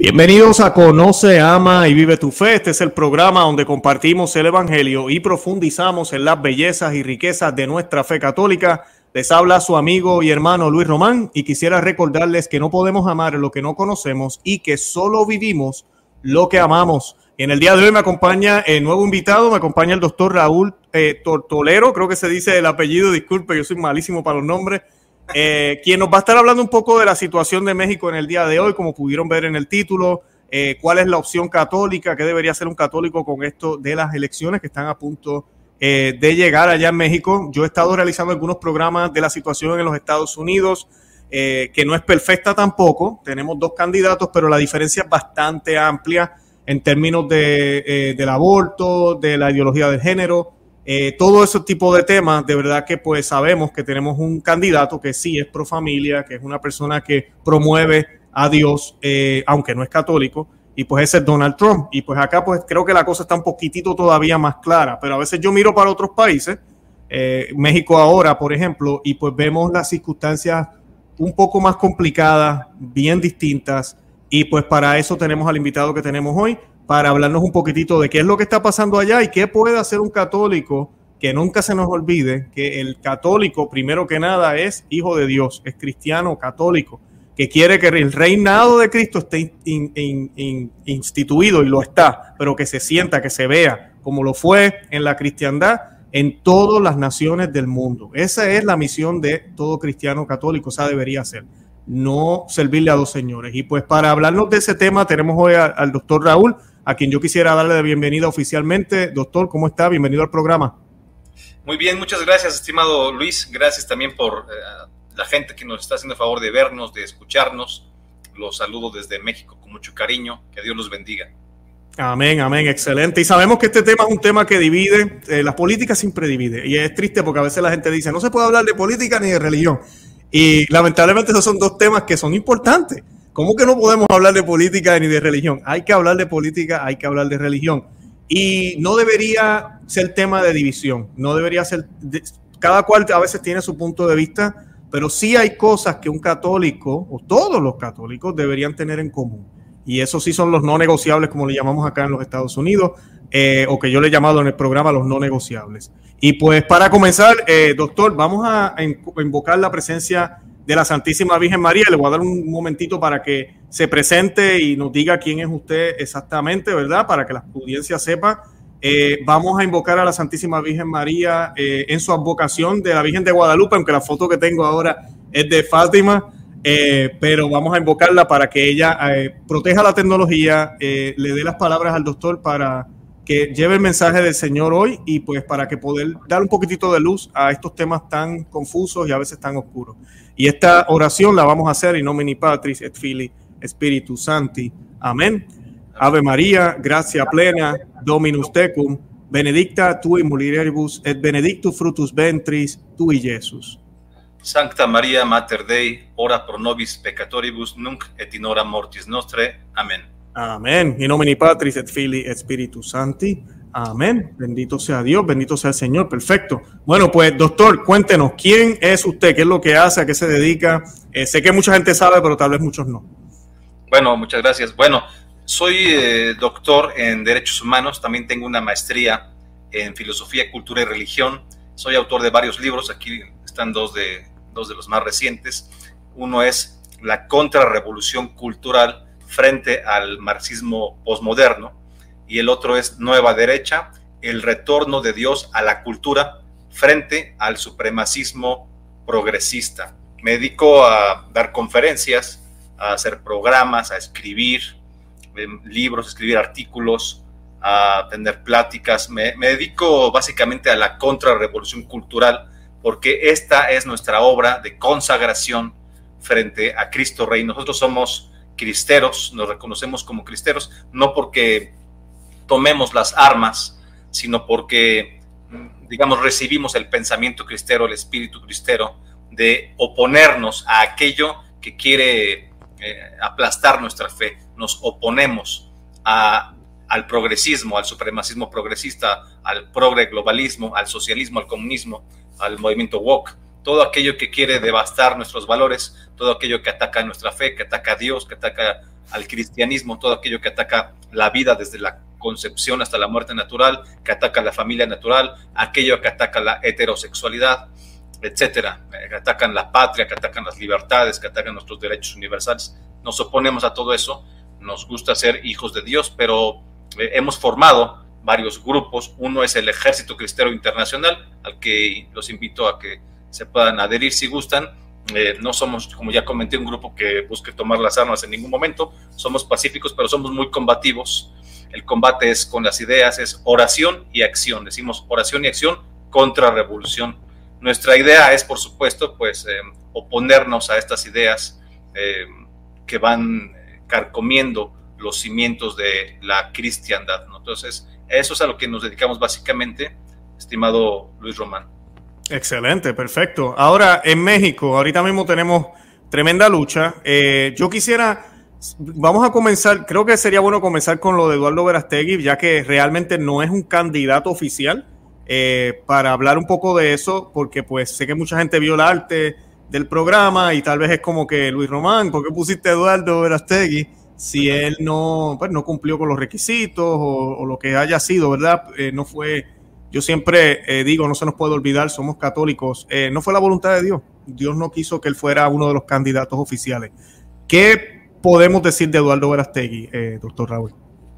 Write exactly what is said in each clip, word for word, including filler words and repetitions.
Bienvenidos a Conoce, Ama y Vive tu Fe. Este es el programa donde compartimos el Evangelio y profundizamos en las bellezas y riquezas de nuestra fe católica. Les habla su amigo y hermano Luis Román y quisiera recordarles que no podemos amar lo que no conocemos y que solo vivimos lo que amamos. En el día de hoy me acompaña el nuevo invitado, me acompaña el doctor Raúl eh, Tortolero, creo que se dice el apellido, disculpe, yo soy malísimo para los nombres. Eh, quien nos va a estar hablando un poco de la situación de México en el día de hoy, como pudieron ver en el título, eh, cuál es la opción católica, qué debería hacer un católico con esto de las elecciones que están a punto eh, de llegar allá en México. Yo he estado realizando algunos programas de la situación en los Estados Unidos, eh, que no es perfecta tampoco. Tenemos dos candidatos, pero la diferencia es bastante amplia en términos de, eh, del aborto, de la ideología de género. Eh, todo ese tipo de temas, de verdad que pues sabemos que tenemos un candidato que sí es pro familia, que es una persona que promueve a Dios, eh, aunque no es católico, y pues ese es Donald Trump. Y pues acá pues creo que la cosa está un poquitito todavía más clara, pero a veces yo miro para otros países, eh, México ahora, por ejemplo, y pues vemos las circunstancias un poco más complicadas, bien distintas, y pues para eso tenemos al invitado que tenemos hoy, para hablarnos un poquitito de qué es lo que está pasando allá y qué puede hacer un católico, que nunca se nos olvide que el católico, primero que nada, es hijo de Dios, es cristiano católico, que quiere que el reinado de Cristo esté in, in, in, instituido, y lo está, pero que se sienta, que se vea, como lo fue en la cristiandad, en todas las naciones del mundo. Esa es la misión de todo cristiano católico, esa debería ser, no servirle a dos señores. Y pues para hablarnos de ese tema tenemos hoy a, al doctor Raúl, a quien yo quisiera darle la bienvenida oficialmente. Doctor, ¿cómo está? Bienvenido al programa. Muy bien, muchas gracias, estimado Luis. Gracias también por eh, la gente que nos está haciendo el favor de vernos, de escucharnos. Los saludo desde México con mucho cariño. Que Dios los bendiga. Amén, amén, excelente. Y sabemos que este tema es un tema que divide, eh, la política siempre divide. Y es triste porque a veces la gente dice, no se puede hablar de política ni de religión. Y lamentablemente esos son dos temas que son importantes. ¿Cómo que no podemos hablar de política ni de religión? Hay que hablar de política, hay que hablar de religión. Y no debería ser tema de división, no debería ser, de, cada cual a veces tiene su punto de vista, pero sí hay cosas que un católico, o todos los católicos, deberían tener en común. Y eso sí son los no negociables, como le llamamos acá en los Estados Unidos, eh, o que yo le he llamado en el programa los no negociables. Y pues para comenzar, eh, doctor, vamos a invocar la presencia de la Santísima Virgen María. Le voy a dar un momentito para que se presente y nos diga quién es usted exactamente, ¿verdad? Para que la audiencia sepa. Eh, vamos a invocar a la Santísima Virgen María eh, en su advocación de la Virgen de Guadalupe, aunque la foto que tengo ahora es de Fátima, eh, pero vamos a invocarla para que ella eh, proteja la tecnología, eh, le dé las palabras al doctor para que lleve el mensaje del Señor hoy y pues para que poder dar un poquitito de luz a estos temas tan confusos y a veces tan oscuros. Y esta oración la vamos a hacer in nomine Patris et Filii Spiritus Sancti. Amén. Ave María, gracia plena, Dominus tecum, benedicta tu in mulieribus et benedictus fructus ventris tui, Jesús. Sancta María, Mater Dei, ora pro nobis peccatoribus, nunc et in hora mortis nostre. Amén. Amén. In nomine Patris et Filii et Spiritus Sancti. Amén. Bendito sea Dios, bendito sea el Señor. Perfecto. Bueno, pues, doctor, cuéntenos, ¿quién es usted? ¿Qué es lo que hace? ¿A qué se dedica? Eh, sé que mucha gente sabe, pero tal vez muchos no. Bueno, muchas gracias. Bueno, soy eh, doctor en Derechos Humanos. También tengo una maestría en Filosofía, Cultura y Religión. Soy autor de varios libros. Aquí están dos de, dos de los más recientes. Uno es La Contrarrevolución Cultural frente al marxismo posmoderno, y el otro es Nueva Derecha, el retorno de Dios a la cultura frente al supremacismo progresista. Me dedico a dar conferencias, a hacer programas, a escribir eh, libros, a escribir artículos, a tener pláticas. Me, me dedico básicamente a la contrarrevolución cultural, porque esta es nuestra obra de consagración frente a Cristo Rey. Nosotros somos cristeros, nos reconocemos como cristeros, no porque tomemos las armas, sino porque, digamos, recibimos el pensamiento cristero, el espíritu cristero, de oponernos a aquello que quiere eh, aplastar nuestra fe. Nos oponemos a, al progresismo, al supremacismo progresista, al progre globalismo, al socialismo, al comunismo, al movimiento woke. Todo aquello que quiere devastar nuestros valores, todo aquello que ataca nuestra fe, que ataca a Dios, que ataca al cristianismo, todo aquello que ataca la vida desde la concepción hasta la muerte natural, que ataca la familia natural, aquello que ataca la heterosexualidad, etcétera, que atacan la patria, que atacan las libertades, que atacan nuestros derechos universales. Nos oponemos a todo eso, nos gusta ser hijos de Dios, pero eh, hemos formado varios grupos. Uno es el Ejército Cristero Internacional, al que los invito a que se puedan adherir si gustan. Eh, no somos, como ya comenté, un grupo que busque tomar las armas en ningún momento, somos pacíficos, pero somos muy combativos. El combate es con las ideas, es oración y acción, decimos oración y acción contra revolución. Nuestra idea es, por supuesto, pues eh, oponernos a estas ideas eh, que van carcomiendo los cimientos de la cristiandad, ¿no? Entonces, eso es a lo que nos dedicamos básicamente, estimado Luis Román. Excelente, perfecto. Ahora, en México, ahorita mismo tenemos tremenda lucha. Eh, yo quisiera, vamos a comenzar, creo que sería bueno comenzar con lo de Eduardo Verástegui, ya que realmente no es un candidato oficial, eh, para hablar un poco de eso, porque pues sé que mucha gente vio el arte del programa y tal vez es como que, Luis Román, ¿por qué pusiste a Eduardo Verástegui si él no, pues, no cumplió con los requisitos o, o lo que haya sido, ¿verdad? Eh, no fue, yo siempre eh, digo, no se nos puede olvidar, somos católicos, eh, no fue la voluntad de Dios, Dios no quiso que él fuera uno de los candidatos oficiales. ¿Qué podemos decir de Eduardo Verástegui, eh, doctor Raúl?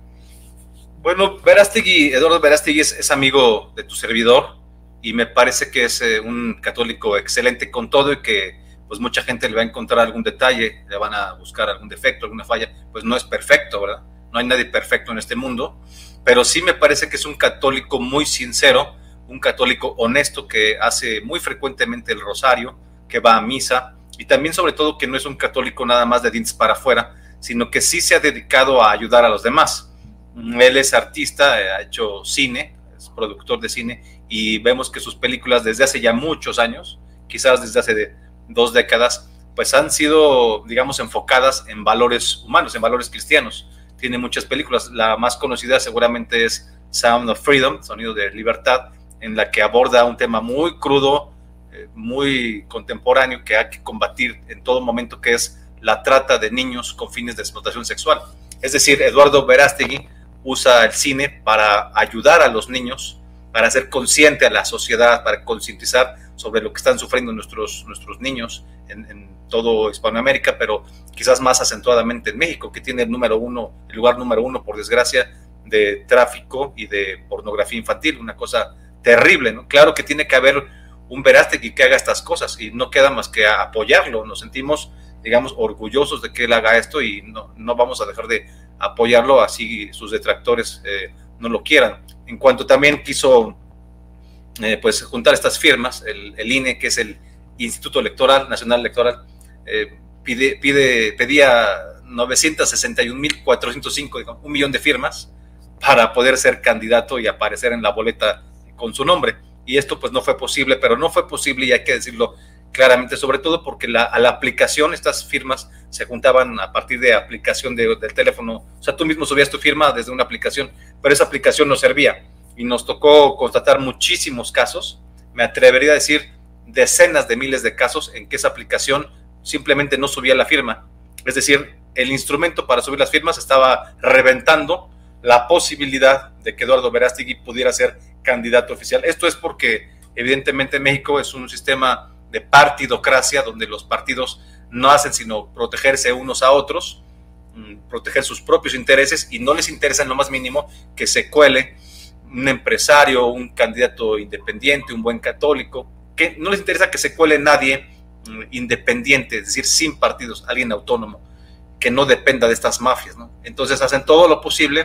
Bueno, Verástegui, Eduardo Verástegui es, es amigo de tu servidor y me parece que es eh, un católico excelente con todo y que pues mucha gente le va a encontrar algún detalle, le van a buscar algún defecto, alguna falla, pues no es perfecto, ¿verdad? No hay nadie perfecto en este mundo, pero sí me parece que es un católico muy sincero, un católico honesto que hace muy frecuentemente el rosario, que va a misa y también sobre todo que no es un católico nada más de dientes para afuera, sino que sí se ha dedicado a ayudar a los demás. Él es artista, ha hecho cine, es productor de cine y vemos que sus películas desde hace ya muchos años, quizás desde hace de dos décadas, pues han sido, digamos, enfocadas en valores humanos, en valores cristianos. Tiene muchas películas, la más conocida seguramente es Sound of Freedom, Sonido de Libertad, en la que aborda un tema muy crudo, eh, muy contemporáneo, que hay que combatir en todo momento, que es la trata de niños con fines de explotación sexual. Es decir, Eduardo Verástegui usa el cine para ayudar a los niños, para hacer consciente a la sociedad, para concientizar sobre lo que están sufriendo nuestros, nuestros niños en, en todo Hispanoamérica, pero quizás más acentuadamente en México, que tiene el número uno, el lugar número uno, por desgracia, de tráfico y de pornografía infantil, una cosa terrible, ¿no? Claro que tiene que haber un Verástegui que haga estas cosas y no queda más que apoyarlo. Nos sentimos, digamos, orgullosos de que él haga esto y no, no vamos a dejar de apoyarlo así sus detractores eh, no lo quieran. En cuanto también quiso eh, pues juntar estas firmas, el, el I N E, que es el Instituto Electoral, Nacional Electoral, eh, pide, pide, pedía novecientos sesenta y un mil cuatrocientos cinco, digamos, un millón de firmas para poder ser candidato y aparecer en la boleta con su nombre. Y esto pues no fue posible, pero no fue posible y hay que decirlo claramente, sobre todo porque la, a la aplicación, estas firmas se juntaban a partir de aplicación de, del teléfono, o sea, tú mismo subías tu firma desde una aplicación, pero esa aplicación no servía y nos tocó constatar muchísimos casos, me atrevería a decir decenas de miles de casos en que esa aplicación simplemente no subía la firma, es decir, el instrumento para subir las firmas estaba reventando la posibilidad de que Eduardo Verástegui pudiera ser candidato oficial. Esto es porque evidentemente México es un sistema de partidocracia, donde los partidos no hacen sino protegerse unos a otros, proteger sus propios intereses y no les interesa en lo más mínimo que se cuele un empresario, un candidato independiente, un buen católico, que no les interesa que se cuele nadie independiente, es decir, sin partidos, alguien autónomo, que no dependa de estas mafias, ¿no? Entonces hacen todo lo posible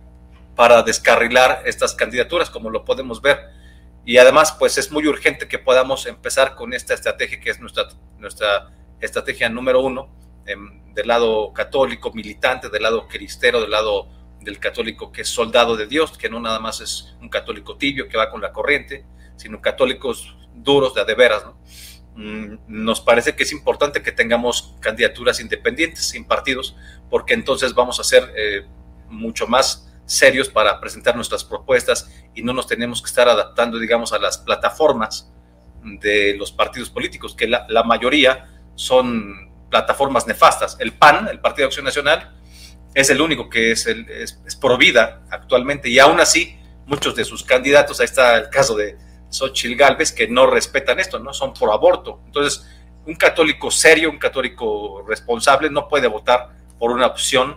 para descarrilar estas candidaturas, como lo podemos ver. Y además, pues es muy urgente que podamos empezar con esta estrategia que es nuestra, nuestra estrategia número uno, eh, del lado católico, militante, del lado cristero, del lado del católico que es soldado de Dios, que no nada más es un católico tibio que va con la corriente, sino católicos duros de a de veras, ¿no? Mm, nos parece que es importante que tengamos candidaturas independientes, sin partidos, porque entonces vamos a ser eh, mucho más serios para presentar nuestras propuestas y no nos tenemos que estar adaptando, digamos, a las plataformas de los partidos políticos, que la, la mayoría son plataformas nefastas. El P A N, el Partido de Acción Nacional, es el único que es, el, es, es pro vida actualmente, y aún así muchos de sus candidatos, ahí está el caso de Xóchitl Gálvez, que no respetan esto, no son pro aborto. Entonces, un católico serio, un católico responsable no puede votar por una opción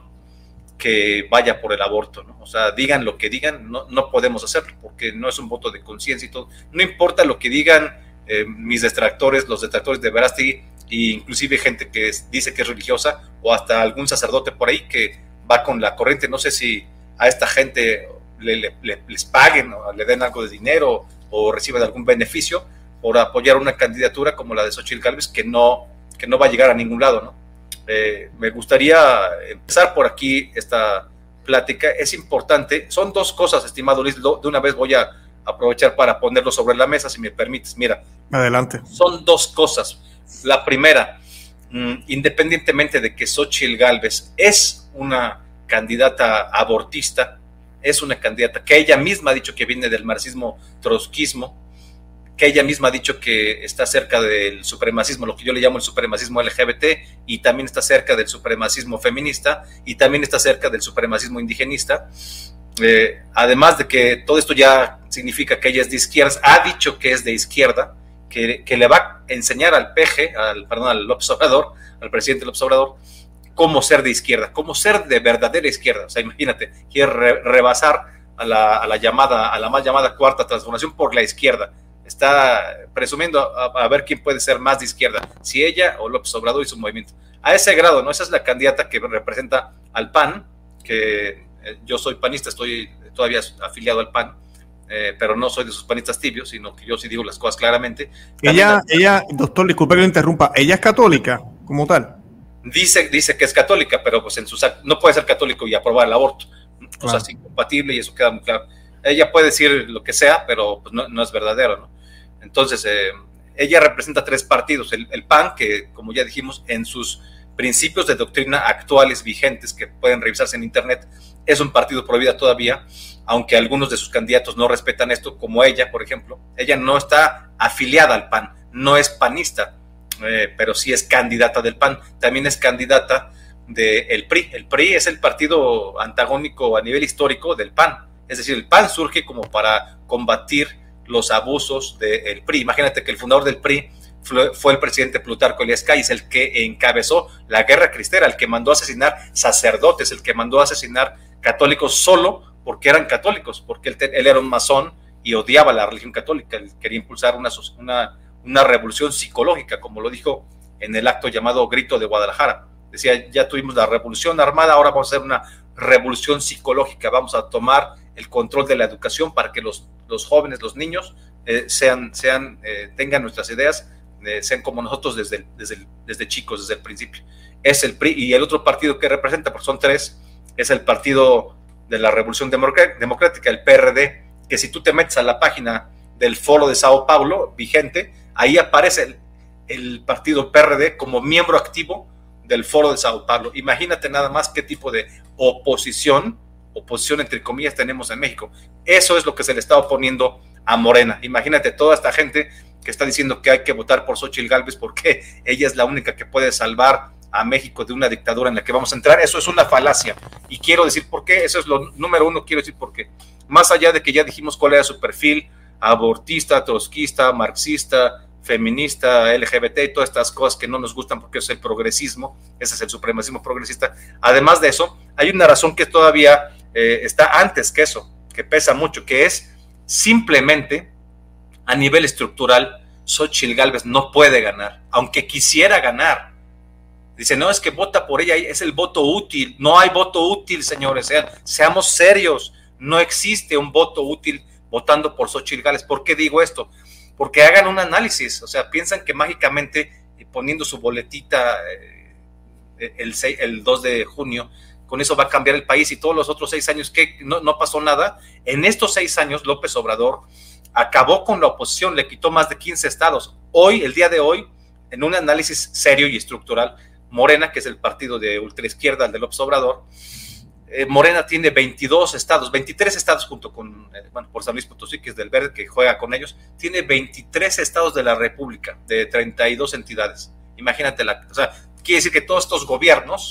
que vaya por el aborto, ¿no? O sea, digan lo que digan, no, no podemos hacerlo, porque no es un voto de conciencia y todo. No importa lo que digan eh, mis detractores, los detractores de Verástegui, e inclusive gente que es, dice que es religiosa, o hasta algún sacerdote por ahí que va con la corriente. No sé si a esta gente le, le, le, les paguen o le den algo de dinero o reciben algún beneficio por apoyar una candidatura como la de Xóchitl Gálvez, que no, que no va a llegar a ningún lado, ¿no? Eh, me gustaría empezar por aquí esta plática. Es importante, son dos cosas, estimado Luis, de una vez voy a aprovechar para ponerlo sobre la mesa, si me permites. Mira, adelante. Son dos cosas. La primera, mmm, independientemente de que Xóchitl Gálvez es una candidata abortista, es una candidata que ella misma ha dicho que viene del marxismo trotskismo, que ella misma ha dicho que está cerca del supremacismo, lo que yo le llamo el supremacismo L G B T, y también está cerca del supremacismo feminista, y también está cerca del supremacismo indigenista. Eh, además de que todo esto ya significa que ella es de izquierdas, ha dicho que es de izquierda, que, que le va a enseñar al P G, al, perdón, al López Obrador, al presidente López Obrador, cómo ser de izquierda, cómo ser de verdadera izquierda. O sea, imagínate, quiere re, rebasar a la, a la llamada, a la mal llamada cuarta transformación por la izquierda. Está presumiendo a, a ver quién puede ser más de izquierda, si ella o López Obrador y su movimiento. A ese grado, ¿no? Esa es la candidata que representa al P A N, que eh, yo soy panista, estoy todavía afiliado al P A N, eh, pero no soy de sus panistas tibios, sino que yo sí digo las cosas claramente. Ella, la, ella, doctor, disculpe que lo interrumpa, ¿ella es católica como tal? Dice, dice que es católica, pero pues en sus no puede ser católico y aprobar el aborto. O claro. sea, es incompatible y eso queda muy claro. Ella puede decir lo que sea, pero pues no, no es verdadero, ¿no? Entonces, eh, ella representa tres partidos. El, el P A N, que como ya dijimos, en sus principios de doctrina actuales, vigentes, que pueden revisarse en internet, es un partido pro vida todavía, aunque algunos de sus candidatos no respetan esto, como ella, por ejemplo. Ella no está afiliada al P A N, no es panista, eh, pero sí es candidata del P A N. También es candidata del P R I. El P R I es el partido antagónico a nivel histórico del P A N. Es decir, el P A N surge como para combatir los abusos del P R I. Imagínate que el fundador del P R I fue, fue el presidente Plutarco Elías Calles, el que encabezó la guerra cristera, el que mandó a asesinar sacerdotes, el que mandó a asesinar católicos solo porque eran católicos, porque él, él era un masón y odiaba la religión católica. Él quería impulsar una, una, una revolución psicológica, como lo dijo en el acto llamado Grito de Guadalajara. Decía, ya tuvimos la revolución armada, ahora vamos a hacer una revolución psicológica, vamos a tomar el control de la educación para que los, los jóvenes, los niños, eh, sean, sean, eh, tengan nuestras ideas, eh, sean como nosotros desde, el, desde, el, desde chicos, desde el principio. Es el P R I, y el otro partido que representa, porque son tres, es el Partido de la Revolución Democrática, el P R D, que si tú te metes a la página del Foro de Sao Paulo, vigente, ahí aparece el, el partido P R D como miembro activo del Foro de Sao Paulo. Imagínate nada más qué tipo de oposición, oposición entre comillas, tenemos en México. Eso es lo que se le está oponiendo a Morena. Imagínate toda esta gente que está diciendo que hay que votar por Xóchitl Gálvez porque ella es la única que puede salvar a México de una dictadura en la que vamos a entrar. Eso es una falacia, y quiero decir por qué. Eso es lo número uno, quiero decir por qué. Más allá de que ya dijimos cuál era su perfil, abortista, trotskista, marxista, feminista, L G B T y todas estas cosas que no nos gustan porque es el progresismo, ese es el supremacismo progresista. Además de eso, hay una razón que todavía eh, está antes que eso, que pesa mucho, que es simplemente a nivel estructural, Xóchitl Gálvez no puede ganar, aunque quisiera ganar. Dice, no, es que vota por ella, es el voto útil. No hay voto útil, señores, sean, seamos serios, no existe un voto útil votando por Xóchitl Gálvez. ¿Por qué digo esto? Porque hagan un análisis, o sea, piensan que mágicamente poniendo su boletita eh, el, seis, el dos de junio, con eso va a cambiar el país, y todos los otros seis años que no, no pasó nada. En estos seis años López Obrador acabó con la oposición, le quitó más de quince estados. Hoy, el día de hoy, en un análisis serio y estructural, Morena, que es el partido de ultraizquierda, el de López Obrador, eh, Morena tiene veintidós estados, veintitrés estados junto con, eh, bueno, por San Luis Potosí, que es del Verde, que juega con ellos, tiene veintitrés estados de la República, de treinta y dos entidades. Imagínate, la, o sea, quiere decir que todos estos gobiernos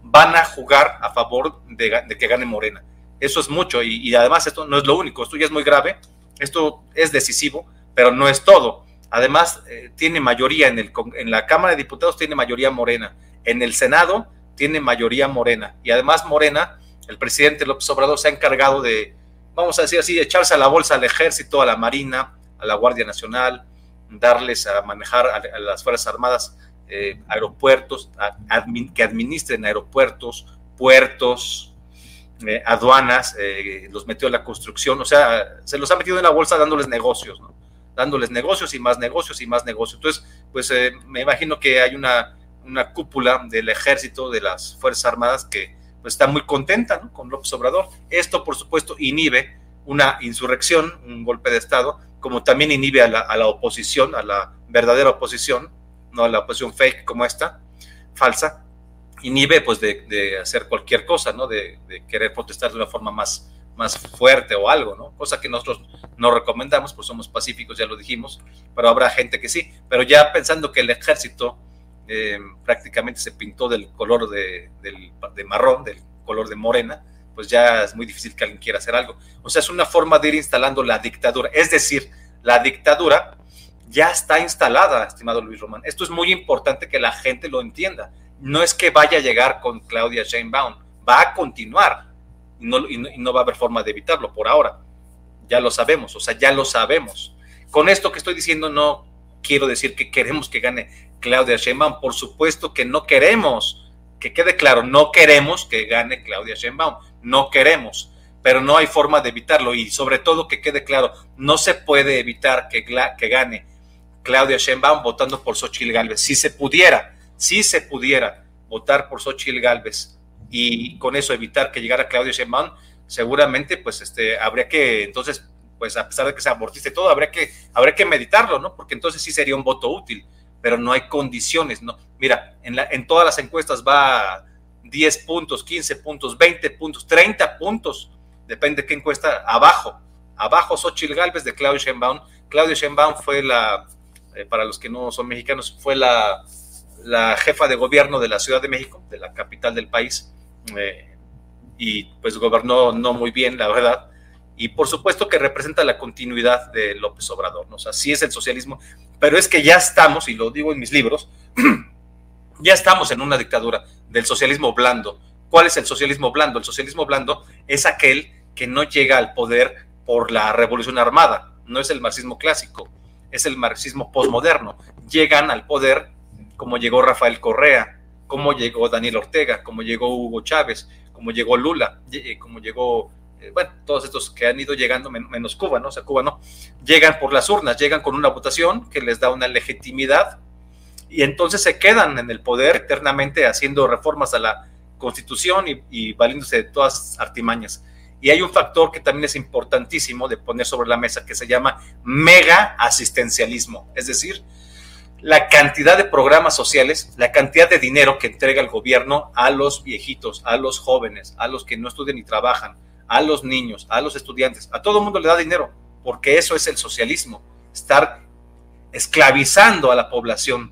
van a jugar a favor de, de que gane Morena. Eso es mucho, y, y además esto no es lo único, esto ya es muy grave, esto es decisivo, pero no es todo. Además, eh, tiene mayoría en, el, en la Cámara de Diputados, tiene mayoría Morena, en el Senado tiene mayoría Morena, y además Morena, el presidente López Obrador se ha encargado de, vamos a decir así, echarse a la bolsa al ejército, a la Marina, a la Guardia Nacional, darles a manejar a, a las Fuerzas Armadas eh, aeropuertos, a, admin, que administren aeropuertos, puertos, eh, aduanas, eh, los metió en la construcción, o sea, se los ha metido en la bolsa dándoles negocios, ¿no? Dándoles negocios y más negocios y más negocios. Entonces, pues eh, me imagino que hay una, una cúpula del ejército, de las Fuerzas Armadas, que pues está muy contenta, ¿no?, con López Obrador. Esto, por supuesto, inhibe una insurrección, un golpe de Estado, como también inhibe a la, a la oposición, a la verdadera oposición, no a la oposición fake como esta, falsa, inhibe pues de, de hacer cualquier cosa, ¿no?, de, de querer protestar de una forma más, más fuerte o algo, ¿no?, cosa que nosotros no recomendamos, pues somos pacíficos, ya lo dijimos, pero habrá gente que sí, pero ya pensando que el ejército eh, prácticamente se pintó del color de, del, de marrón, del color de morena, pues ya es muy difícil que alguien quiera hacer algo. O sea, es una forma de ir instalando la dictadura, es decir, la dictadura ya está instalada, estimado Luis Román. Esto es muy importante que la gente lo entienda. No es que vaya a llegar con Claudia Sheinbaum, va a continuar y no, y no, y no va a haber forma de evitarlo por ahora. Ya lo sabemos, o sea, ya lo sabemos. Con esto que estoy diciendo no quiero decir que queremos que gane Claudia Sheinbaum, por supuesto que no queremos, que quede claro, no queremos que gane Claudia Sheinbaum, no queremos, pero no hay forma de evitarlo, y sobre todo que quede claro, no se puede evitar que, que gane Claudia Sheinbaum votando por Xóchitl Gálvez. Si se pudiera, si se pudiera votar por Xóchitl Gálvez y con eso evitar que llegara Claudia Sheinbaum, seguramente pues este habría que entonces, pues a pesar de que se abortiste todo, habría que, habría que meditarlo, ¿no? Porque entonces sí sería un voto útil, pero no hay condiciones, ¿no? Mira, en, la, en todas las encuestas va diez puntos, quince puntos, veinte puntos, treinta puntos, depende de qué encuesta, abajo, abajo Xóchitl Gálvez de Claudia Sheinbaum. Claudia Sheinbaum fue la, eh, para los que no son mexicanos, fue la, la jefa de gobierno de la Ciudad de México, de la capital del país, eh, y pues gobernó no muy bien, la verdad, y por supuesto que representa la continuidad de López Obrador, ¿no? O sea, sí es el socialismo, pero es que ya estamos, y lo digo en mis libros, ya estamos en una dictadura del socialismo blando. ¿Cuál es el socialismo blando? El socialismo blando es aquel que no llega al poder por la revolución armada, no es el marxismo clásico, es el marxismo posmoderno. Llegan al poder como llegó Rafael Correa, como llegó Daniel Ortega, como llegó Hugo Chávez, como llegó Lula, como llegó, eh, bueno, todos estos que han ido llegando, men menos Cuba, ¿no? O sea, Cuba no, llegan por las urnas, llegan con una votación que les da una legitimidad y entonces se quedan en el poder eternamente haciendo reformas a la Constitución y, y valiéndose de todas artimañas. Y hay un factor que también es importantísimo de poner sobre la mesa que se llama mega asistencialismo, es decir, la cantidad de programas sociales, la cantidad de dinero que entrega el gobierno a los viejitos, a los jóvenes, a los que no estudian ni trabajan, a los niños, a los estudiantes, a todo el mundo le da dinero, porque eso es el socialismo, estar esclavizando a la población,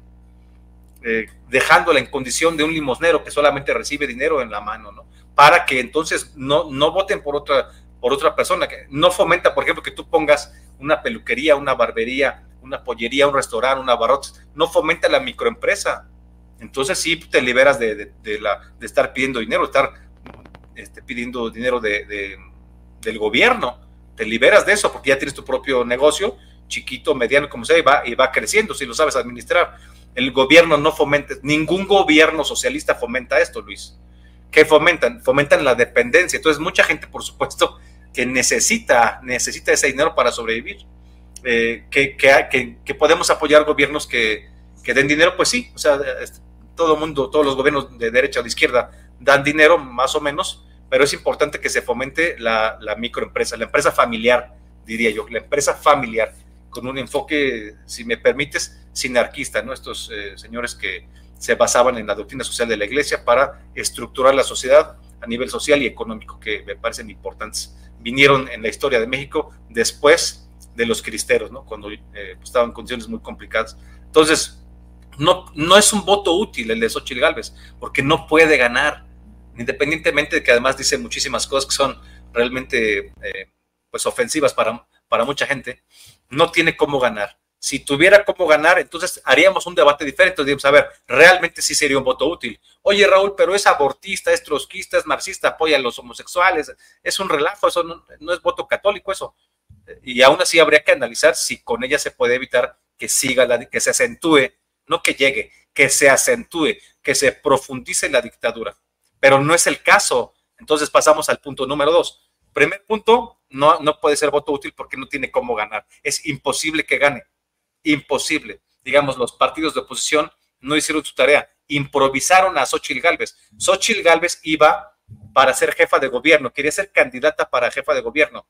eh, dejándola en condición de un limosnero que solamente recibe dinero en la mano, ¿no? Para que entonces no, no voten por otra, por otra persona, que no fomenta, por ejemplo, que tú pongas una peluquería, una barbería, una pollería, un restaurante, una abarrotes, no fomenta la microempresa. Entonces sí te liberas de, de, de, la, de estar pidiendo dinero, estar este, pidiendo dinero de, de, del gobierno, te liberas de eso porque ya tienes tu propio negocio, chiquito, mediano, como sea, y va, y va creciendo si lo sabes administrar. El gobierno no fomenta, ningún gobierno socialista fomenta esto, Luis. ¿Qué fomentan? Fomentan la dependencia. Entonces mucha gente, por supuesto, que necesita, necesita ese dinero para sobrevivir. Eh, que, que, que, que podemos apoyar gobiernos que, que den dinero, pues sí, o sea, todo el mundo, todos los gobiernos de derecha o de izquierda dan dinero más o menos, pero es importante que se fomente la, la microempresa, la empresa familiar, diría yo, la empresa familiar, con un enfoque, si me permites, sinarquista, ¿no? Estos eh, señores que se basaban en la doctrina social de la Iglesia para estructurar la sociedad a nivel social y económico, que me parecen importantes. Vinieron en la historia de México después de los cristeros, ¿no? Cuando eh, pues estaban en condiciones muy complicadas. Entonces, no, no es un voto útil el de Xóchitl Gálvez, porque no puede ganar, independientemente de que además dice muchísimas cosas que son realmente eh, pues ofensivas para, para mucha gente, no tiene cómo ganar. Si tuviera cómo ganar, entonces haríamos un debate diferente. Diríamos, a ver, realmente sí sería un voto útil. Oye, Raúl, pero es abortista, es trotskista, es marxista, apoya a los homosexuales, es un relajo, eso no, no es voto católico, eso. Y aún así habría que analizar si con ella se puede evitar que siga, la, que se acentúe, no que llegue, que se acentúe, que se profundice la dictadura. Pero no es el caso. Entonces pasamos al punto número dos. Primer punto, no, no puede ser voto útil porque no tiene cómo ganar. Es imposible que gane. Imposible. Digamos, los partidos de oposición no hicieron su tarea. Improvisaron a Xóchitl Gálvez. Xóchitl Gálvez iba para ser jefa de gobierno. Quería ser candidata para jefa de gobierno.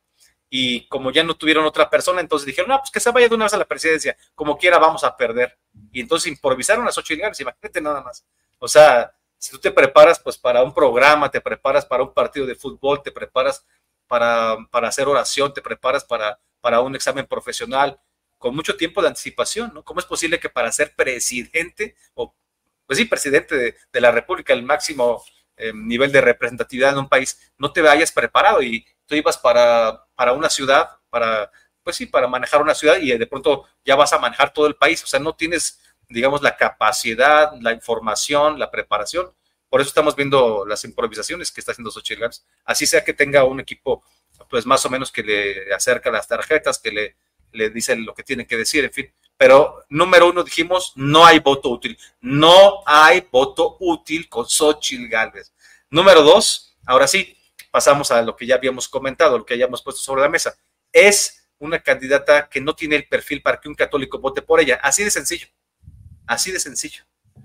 Y como ya no tuvieron otra persona, entonces dijeron, no, pues que se vaya de una vez a la presidencia. Como quiera vamos a perder. Y entonces improvisaron a Xóchitl Gálvez. Imagínate nada más. O sea, si tú te preparas pues para un programa, te preparas para un partido de fútbol, te preparas para, para hacer oración, te preparas para, para un examen profesional, con mucho tiempo de anticipación, ¿no? ¿Cómo es posible que para ser presidente, o pues sí, presidente de, de la República, el máximo eh, nivel de representatividad en un país, no te hayas preparado y tú ibas para, para una ciudad, para, pues sí, para manejar una ciudad y de pronto ya vas a manejar todo el país, o sea, no tienes, digamos, la capacidad, la información, la preparación. Por eso estamos viendo las improvisaciones que está haciendo Xóchitl Gálvez. Así sea que tenga un equipo, pues más o menos que le acerca las tarjetas, que le, le dice lo que tiene que decir, en fin. Pero número uno dijimos, no hay voto útil. No hay voto útil con Xóchitl Gálvez. Número dos, ahora sí, pasamos a lo que ya habíamos comentado, lo que ya hemos puesto sobre la mesa. Es una candidata que no tiene el perfil para que un católico vote por ella. Así de sencillo. Así de sencillo.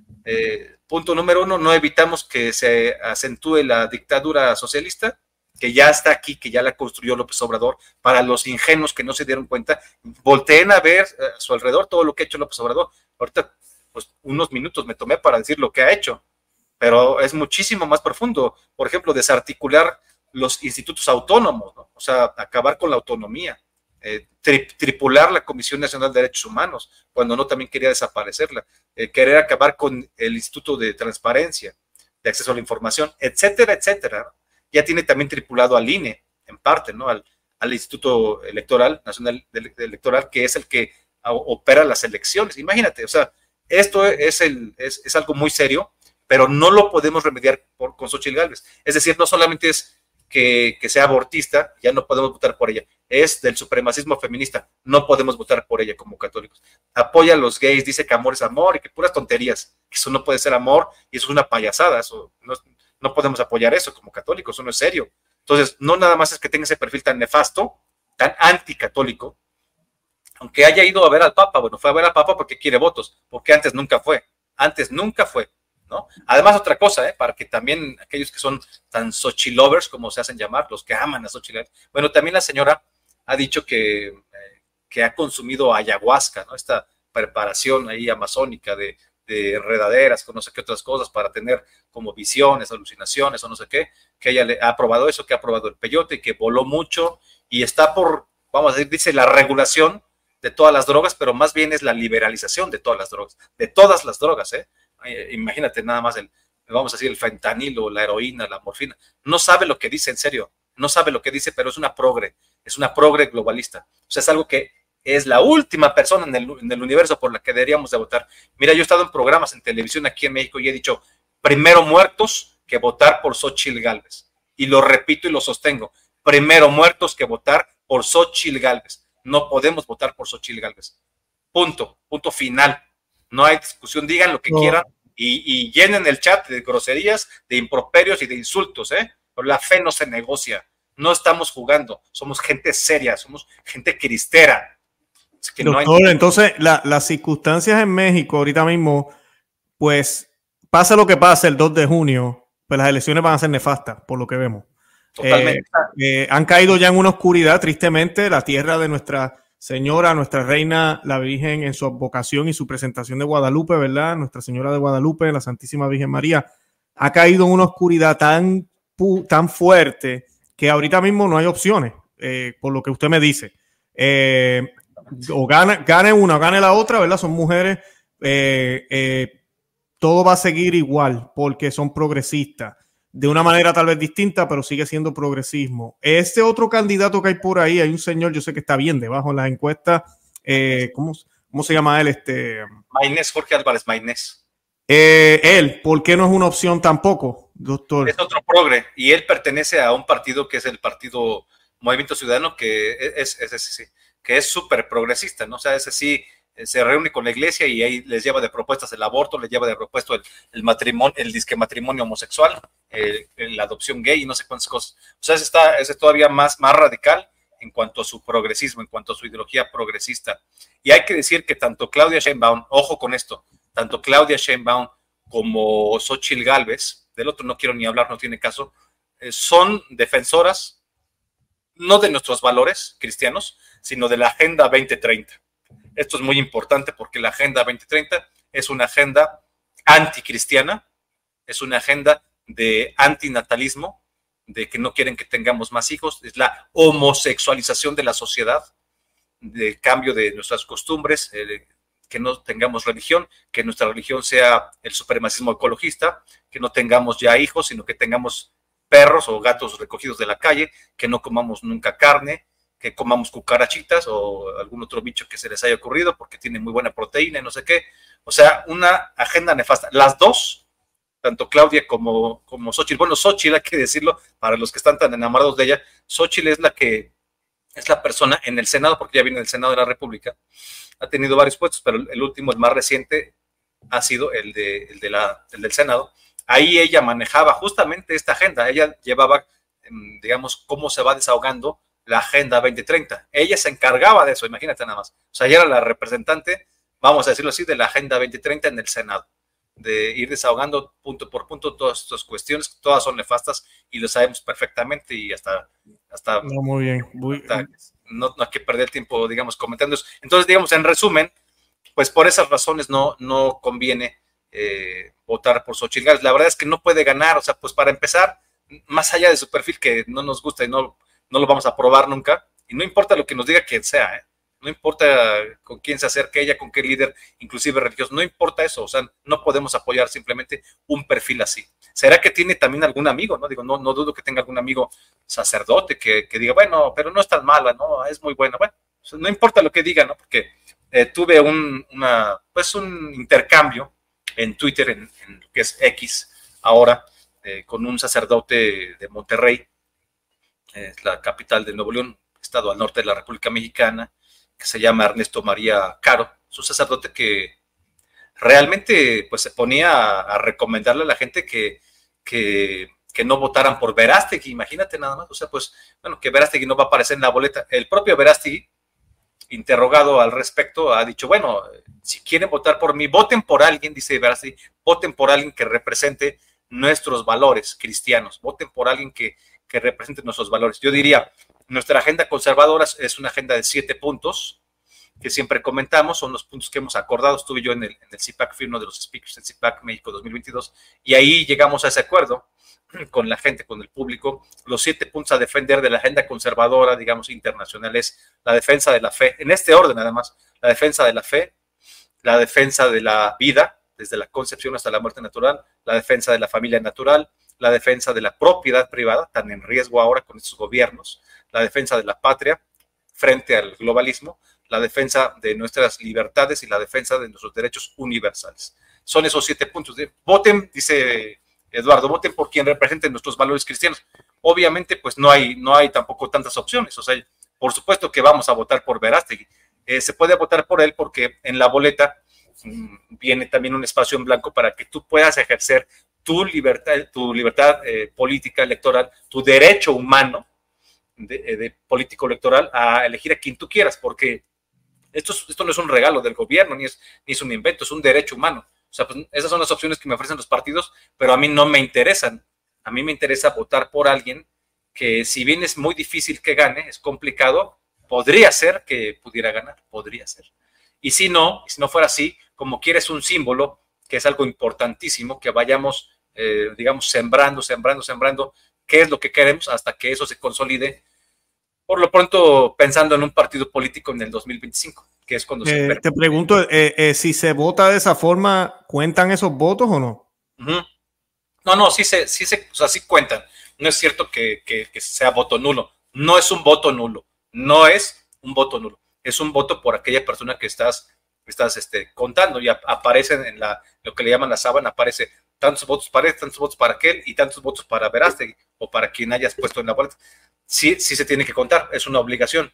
Eh, punto número uno, no evitamos que se acentúe la dictadura socialista, que ya está aquí, que ya la construyó López Obrador. Para los ingenuos que no se dieron cuenta, volteen a ver a su alrededor todo lo que ha hecho López Obrador. Ahorita, pues, unos minutos me tomé para decir lo que ha hecho, pero es muchísimo más profundo. Por ejemplo, desarticular los institutos autónomos, ¿no? O sea, acabar con la autonomía. Eh, tri tripular la Comisión Nacional de Derechos Humanos, cuando no también quería desaparecerla, eh, querer acabar con el Instituto de Transparencia, de Acceso a la Información, etcétera, etcétera. Ya tiene también tripulado al I N E, en parte, ¿no? Al, al Instituto Electoral, Nacional de, de Electoral, que es el que a, opera las elecciones. Imagínate, o sea, esto es, el, es, es algo muy serio, pero no lo podemos remediar por, con Xóchitl Gálvez. Es decir, no solamente es que, que sea abortista, ya no podemos votar por ella, es del supremacismo feminista, no podemos votar por ella como católicos. Apoya a los gays, dice que amor es amor y que puras tonterías, que eso no puede ser amor y eso es una payasada, eso no, no podemos apoyar eso como católicos, eso no es serio. Entonces, no nada más es que tenga ese perfil tan nefasto, tan anticatólico, aunque haya ido a ver al Papa, bueno, fue a ver al Papa porque quiere votos, porque antes nunca fue, antes nunca fue. ¿No? Además, otra cosa, ¿eh? Para que también aquellos que son tan Xochitl lovers, como se hacen llamar, los que aman a Xóchitl, bueno, también la señora ha dicho que, eh, que ha consumido ayahuasca, ¿no? Esta preparación ahí amazónica de, de enredaderas, con no sé qué otras cosas, para tener como visiones, alucinaciones o no sé qué, que ella le ha probado eso, que ha probado el peyote y que voló mucho y está por, vamos a decir, dice la regulación de todas las drogas, pero más bien es la liberalización de todas las drogas, de todas las drogas, ¿eh? Imagínate nada más el, vamos a decir, el fentanilo, la heroína, la morfina. No sabe lo que dice, en serio. No sabe lo que dice, pero es una progre. Es una progre globalista. O sea, es algo que es la última persona en el, en el universo por la que deberíamos de votar. Mira, yo he estado en programas en televisión aquí en México y he dicho, primero muertos que votar por Xóchitl Gálvez. Y lo repito y lo sostengo. Primero muertos que votar por Xóchitl Gálvez. No podemos votar por Xóchitl Gálvez. Punto. Punto final. No hay discusión, digan lo que no. quieran y, y llenen el chat de groserías, de improperios y de insultos, ¿eh? Pero la fe no se negocia, no estamos jugando, somos gente seria, somos gente cristera. Es que Doctor, no hay... entonces la, las circunstancias en México ahorita mismo, pues pasa lo que pasa el dos de junio, pues las elecciones van a ser nefastas, por lo que vemos. Totalmente. Eh, eh, han caído ya en una oscuridad, tristemente, la tierra de nuestra Señora, nuestra reina, la Virgen, en su advocación y su presentación de Guadalupe, ¿verdad? Nuestra Señora de Guadalupe, la Santísima Virgen María, ha caído en una oscuridad tan, tan fuerte que ahorita mismo no hay opciones, eh, por lo que usted me dice. Eh, o gane, gane una o gane la otra, ¿verdad? Son mujeres, eh, eh, todo va a seguir igual porque son progresistas. de una manera tal vez distinta, pero sigue siendo progresismo. Este otro candidato que hay por ahí, hay un señor, yo sé que está bien debajo en las encuestas, eh, ¿cómo, ¿cómo se llama él? Este, Maynés, Jorge Álvarez Maynés. Eh, él, ¿por qué no es una opción tampoco, doctor? Es otro progre, y él pertenece a un partido que es el Partido Movimiento Ciudadano, que es, es, es, sí, que es súper progresista, ¿no? O sea, ese sí se reúne con la iglesia y ahí les lleva de propuestas el aborto, les lleva de propuesto el, el matrimonio, el disque matrimonio homosexual, eh, la adopción gay y no sé cuántas cosas. O sea, ese está, ese es todavía más, más radical en cuanto a su progresismo, en cuanto a su ideología progresista. Y hay que decir que tanto Claudia Sheinbaum, ojo con esto, tanto Claudia Sheinbaum como Xóchitl Gálvez, del otro no quiero ni hablar, no tiene caso, eh, son defensoras no de nuestros valores cristianos, sino de la Agenda veinte treinta. Esto es muy importante porque la Agenda veinte treinta es una agenda anticristiana, es una agenda de antinatalismo, de que no quieren que tengamos más hijos, es la homosexualización de la sociedad, de cambio de nuestras costumbres, eh, que no tengamos religión, que nuestra religión sea el supremacismo ecologista, que no tengamos ya hijos, sino que tengamos perros o gatos recogidos de la calle, que no comamos nunca carne, que comamos cucarachitas o algún otro bicho que se les haya ocurrido porque tiene muy buena proteína y no sé qué. O sea, una agenda nefasta. Las dos, tanto Claudia como, como Xóchitl, bueno, Xóchitl hay que decirlo, para los que están tan enamorados de ella, Xóchitl es la que es la persona en el Senado, porque ya viene del Senado de la República, ha tenido varios puestos, pero el último, el más reciente, ha sido el, de, el, de la, el del Senado. Ahí ella manejaba justamente esta agenda, ella llevaba, digamos, cómo se va desahogando la Agenda veinte treinta. Ella se encargaba de eso, imagínate nada más. O sea, ella era la representante, vamos a decirlo así, de la Agenda veinte treinta en el Senado, de ir desahogando punto por punto todas estas cuestiones, todas son nefastas y lo sabemos perfectamente y hasta... hasta no, muy bien. Muy... Hasta, no, no hay que perder tiempo, digamos, comentando eso. Entonces, digamos, en resumen, pues por esas razones no, no conviene eh, votar por Xóchitl Gálvez. La verdad es que no puede ganar, o sea, pues para empezar, más allá de su perfil que no nos gusta y no, no lo vamos a probar nunca, y no importa lo que nos diga quien sea, ¿eh? No importa con quién se acerque ella, con qué líder, inclusive religioso, no importa eso, o sea, no podemos apoyar simplemente un perfil así. ¿Será que tiene también algún amigo? No digo, no, no dudo que tenga algún amigo sacerdote que, que diga, bueno, pero no es tan mala, no, es muy buena. Bueno, no importa lo que diga, ¿no? Porque eh, tuve un, una, pues un intercambio en Twitter, en, en lo que es X ahora, eh, con un sacerdote de Monterrey, eh, la capital de Nuevo León, estado al norte de la República Mexicana, que se llama Ernesto María Caro. Es un sacerdote que realmente pues se ponía a, a recomendarle a la gente que, que, que no votaran por Verástegui, imagínate nada más. O sea, pues, bueno, que Verástegui no va a aparecer en la boleta. El propio Verástegui, interrogado al respecto, ha dicho, bueno, si quieren votar por mí, voten por alguien, dice Verástegui, voten por alguien que represente nuestros valores cristianos, voten por alguien que, que represente nuestros valores. Yo diría, nuestra agenda conservadora es una agenda de siete puntos que siempre comentamos, son los puntos que hemos acordado. Estuve yo en el, en el C I P A C, fui uno de los speakers del C I P A C México dos mil veintidós, y ahí llegamos a ese acuerdo con la gente, con el público. Los siete puntos a defender de la agenda conservadora, digamos, internacional, es la defensa de la fe, en este orden además, la defensa de la fe, la defensa de la vida, desde la concepción hasta la muerte natural, la defensa de la familia natural, la defensa de la propiedad privada, tan en riesgo ahora con estos gobiernos, la defensa de la patria frente al globalismo, la defensa de nuestras libertades y la defensa de nuestros derechos universales. Son esos siete puntos. Voten, dice Eduardo, voten por quien represente nuestros valores cristianos. Obviamente, pues no hay, no hay tampoco tantas opciones. O sea, por supuesto que vamos a votar por Verástegui. Eh, se puede votar por él porque en la boleta mmm, viene también un espacio en blanco para que tú puedas ejercer tu libertad, tu libertad eh, política electoral, tu derecho humano de, de político electoral a elegir a quien tú quieras, porque esto, es, esto no es un regalo del gobierno, ni es, ni es un invento, es un derecho humano. O sea, pues esas son las opciones que me ofrecen los partidos, pero a mí no me interesan. A mí me interesa votar por alguien que, si bien es muy difícil que gane, es complicado, podría ser que pudiera ganar, podría ser. Y si no, si no fuera así, como quieres un símbolo, que es algo importantísimo, que vayamos, eh, digamos, sembrando, sembrando, sembrando, qué es lo que queremos hasta que eso se consolide. Por lo pronto, pensando en un partido político en el dos mil veinticinco, que es cuando eh, se... Te pregunto, eh, eh, si se vota de esa forma, ¿cuentan esos votos o no? Uh-huh. No, no, sí se, sí se, o sea, sí cuentan. No es cierto que, que, que sea voto nulo. No es un voto nulo. No es un voto nulo. Es un voto por aquella persona que estás, estás este, contando. Y aparecen en la, lo que le llaman la sábana, aparece tantos votos para él, tantos votos para aquel y tantos votos para Verástegui o para quien hayas puesto en la boleta. Sí, sí se tiene que contar. Es una obligación.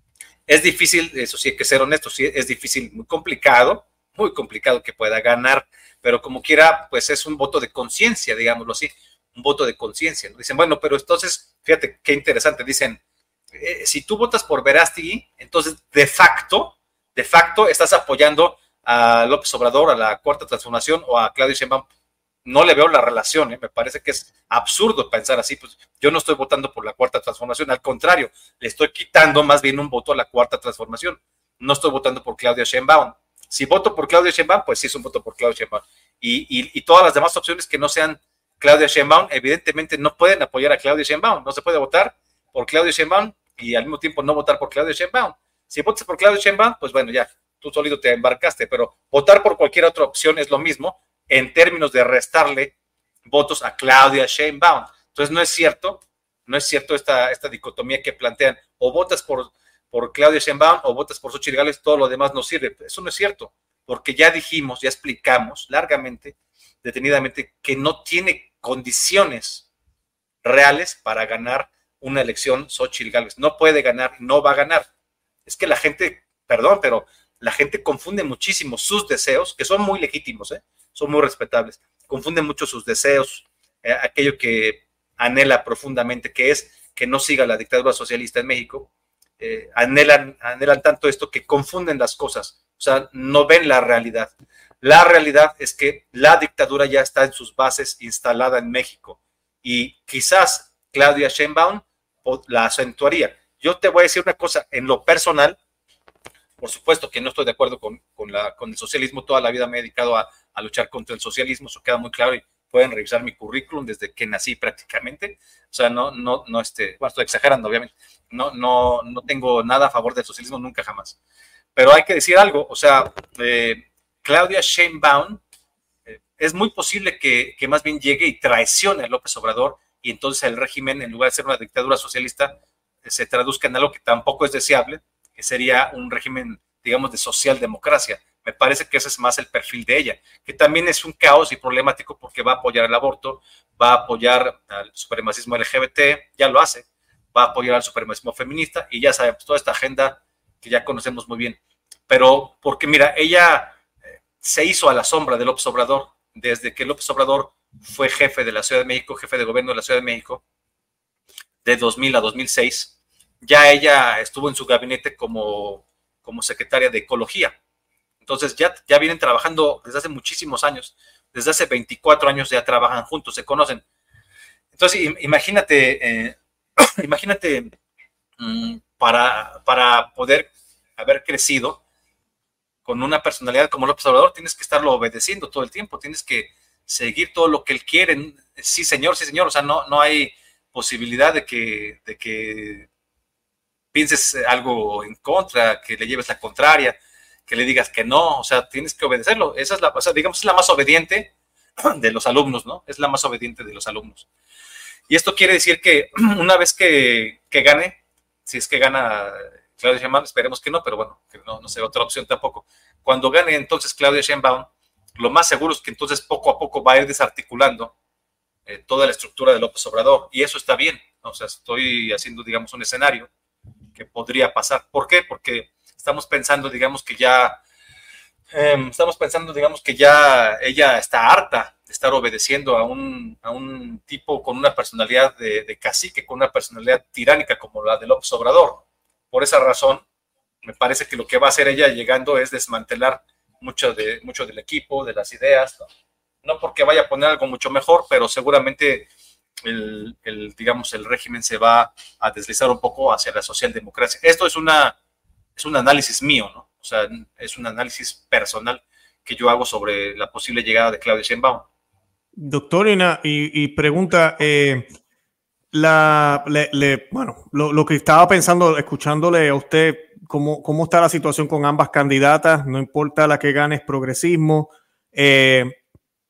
Es difícil, eso sí hay que ser honesto, sí es difícil, muy complicado, muy complicado que pueda ganar, pero como quiera, pues es un voto de conciencia, digámoslo así, un voto de conciencia, ¿no? Dicen, bueno, pero entonces, fíjate qué interesante, dicen, eh, si tú votas por Verástegui, entonces de facto, de facto estás apoyando a López Obrador, a la Cuarta Transformación o a Claudia Sheinbaum. No le veo la relación, ¿eh? Me parece que es absurdo pensar así, pues yo no estoy votando por la Cuarta Transformación, al contrario, le estoy quitando más bien un voto a la Cuarta Transformación, no estoy votando por Claudia Sheinbaum. Si voto por Claudia Sheinbaum, pues sí es un voto por Claudia Sheinbaum, y, y, y todas las demás opciones que no sean Claudia Sheinbaum, evidentemente no pueden apoyar a Claudia Sheinbaum, no se puede votar por Claudia Sheinbaum y al mismo tiempo no votar por Claudia Sheinbaum. Si votas por Claudia Sheinbaum, pues bueno, ya, tú solito te embarcaste, pero votar por cualquier otra opción es lo mismo, en términos de restarle votos a Claudia Sheinbaum. Entonces no es cierto, no es cierto esta, esta dicotomía que plantean, o votas por, por Claudia Sheinbaum o votas por Xochitl Gálvez, todo lo demás no sirve. Eso no es cierto, porque ya dijimos, ya explicamos largamente, detenidamente, que no tiene condiciones reales para ganar una elección Xochitl Gálvez. No puede ganar, no va a ganar. Es que la gente, perdón, pero la gente confunde muchísimo sus deseos, que son muy legítimos, ¿eh? Son muy respetables, confunden mucho sus deseos, eh, aquello que anhela profundamente, que es que no siga la dictadura socialista en México, eh, anhelan, anhelan tanto esto que confunden las cosas, o sea, no ven la realidad. La realidad es que la dictadura ya está en sus bases instalada en México y quizás Claudia Sheinbaum la acentuaría. Yo te voy a decir una cosa, en lo personal, por supuesto que no estoy de acuerdo con, con, la, con el socialismo, toda la vida me he dedicado a, a luchar contra el socialismo, eso queda muy claro y pueden revisar mi currículum desde que nací prácticamente, o sea, no, no, no, este, bueno, estoy exagerando obviamente, no, no, no tengo nada a favor del socialismo, nunca jamás, pero hay que decir algo, o sea, eh, Claudia Sheinbaum, eh, es muy posible que, que más bien llegue y traicione a López Obrador y entonces el régimen, en lugar de ser una dictadura socialista, eh, se traduzca en algo que tampoco es deseable, que sería un régimen, digamos, de socialdemocracia. Me parece que ese es más el perfil de ella, que también es un caos y problemático porque va a apoyar el aborto, va a apoyar al supremacismo L G B T, ya lo hace, va a apoyar al supremacismo feminista y ya sabemos toda esta agenda que ya conocemos muy bien. Pero porque mira, ella se hizo a la sombra de López Obrador desde que López Obrador fue jefe de la Ciudad de México, jefe de gobierno de la Ciudad de México, de dos mil a dos mil seis. Ya ella estuvo en su gabinete como, como secretaria de Ecología. Entonces ya, ya vienen trabajando desde hace muchísimos años, desde hace veinticuatro años ya trabajan juntos, se conocen. Entonces imagínate, eh, imagínate mmm, para, para poder haber crecido con una personalidad como López Obrador, tienes que estarlo obedeciendo todo el tiempo, tienes que seguir todo lo que él quiere. Sí, señor, sí, señor, o sea, no, no hay posibilidad de que, de que pienses algo en contra, que le lleves la contraria, que le digas que no, o sea, tienes que obedecerlo. Esa es la, o sea, digamos, es la más obediente de los alumnos, ¿no? Es la más obediente de los alumnos. Y esto quiere decir que una vez que, que gane, si es que gana Claudia Sheinbaum, esperemos que no, pero bueno, que no, no sea otra opción tampoco. Cuando gane entonces Claudia Sheinbaum, lo más seguro es que entonces poco a poco va a ir desarticulando eh, toda la estructura de López Obrador, y eso está bien, ¿no? O sea, estoy haciendo, digamos, un escenario que podría pasar. ¿Por qué? Porque estamos pensando, digamos, que ya, eh, estamos pensando, digamos, que ya ella está harta de estar obedeciendo a un, a un tipo con una personalidad de, de cacique, con una personalidad tiránica como la de López Obrador. Por esa razón, me parece que lo que va a hacer ella llegando es desmantelar mucho, de, mucho del equipo, de las ideas, ¿no? No porque vaya a poner algo mucho mejor, pero seguramente el, el, digamos, el régimen se va a deslizar un poco hacia la socialdemocracia. Esto es, una, es un análisis mío, ¿no? O sea, es un análisis personal que yo hago sobre la posible llegada de Claudia Sheinbaum. Doctor, y, y pregunta, eh, la, le, le, bueno, lo, lo que estaba pensando, escuchándole a usted, cómo, cómo está la situación con ambas candidatas, no importa la que gane, es progresismo. Eh,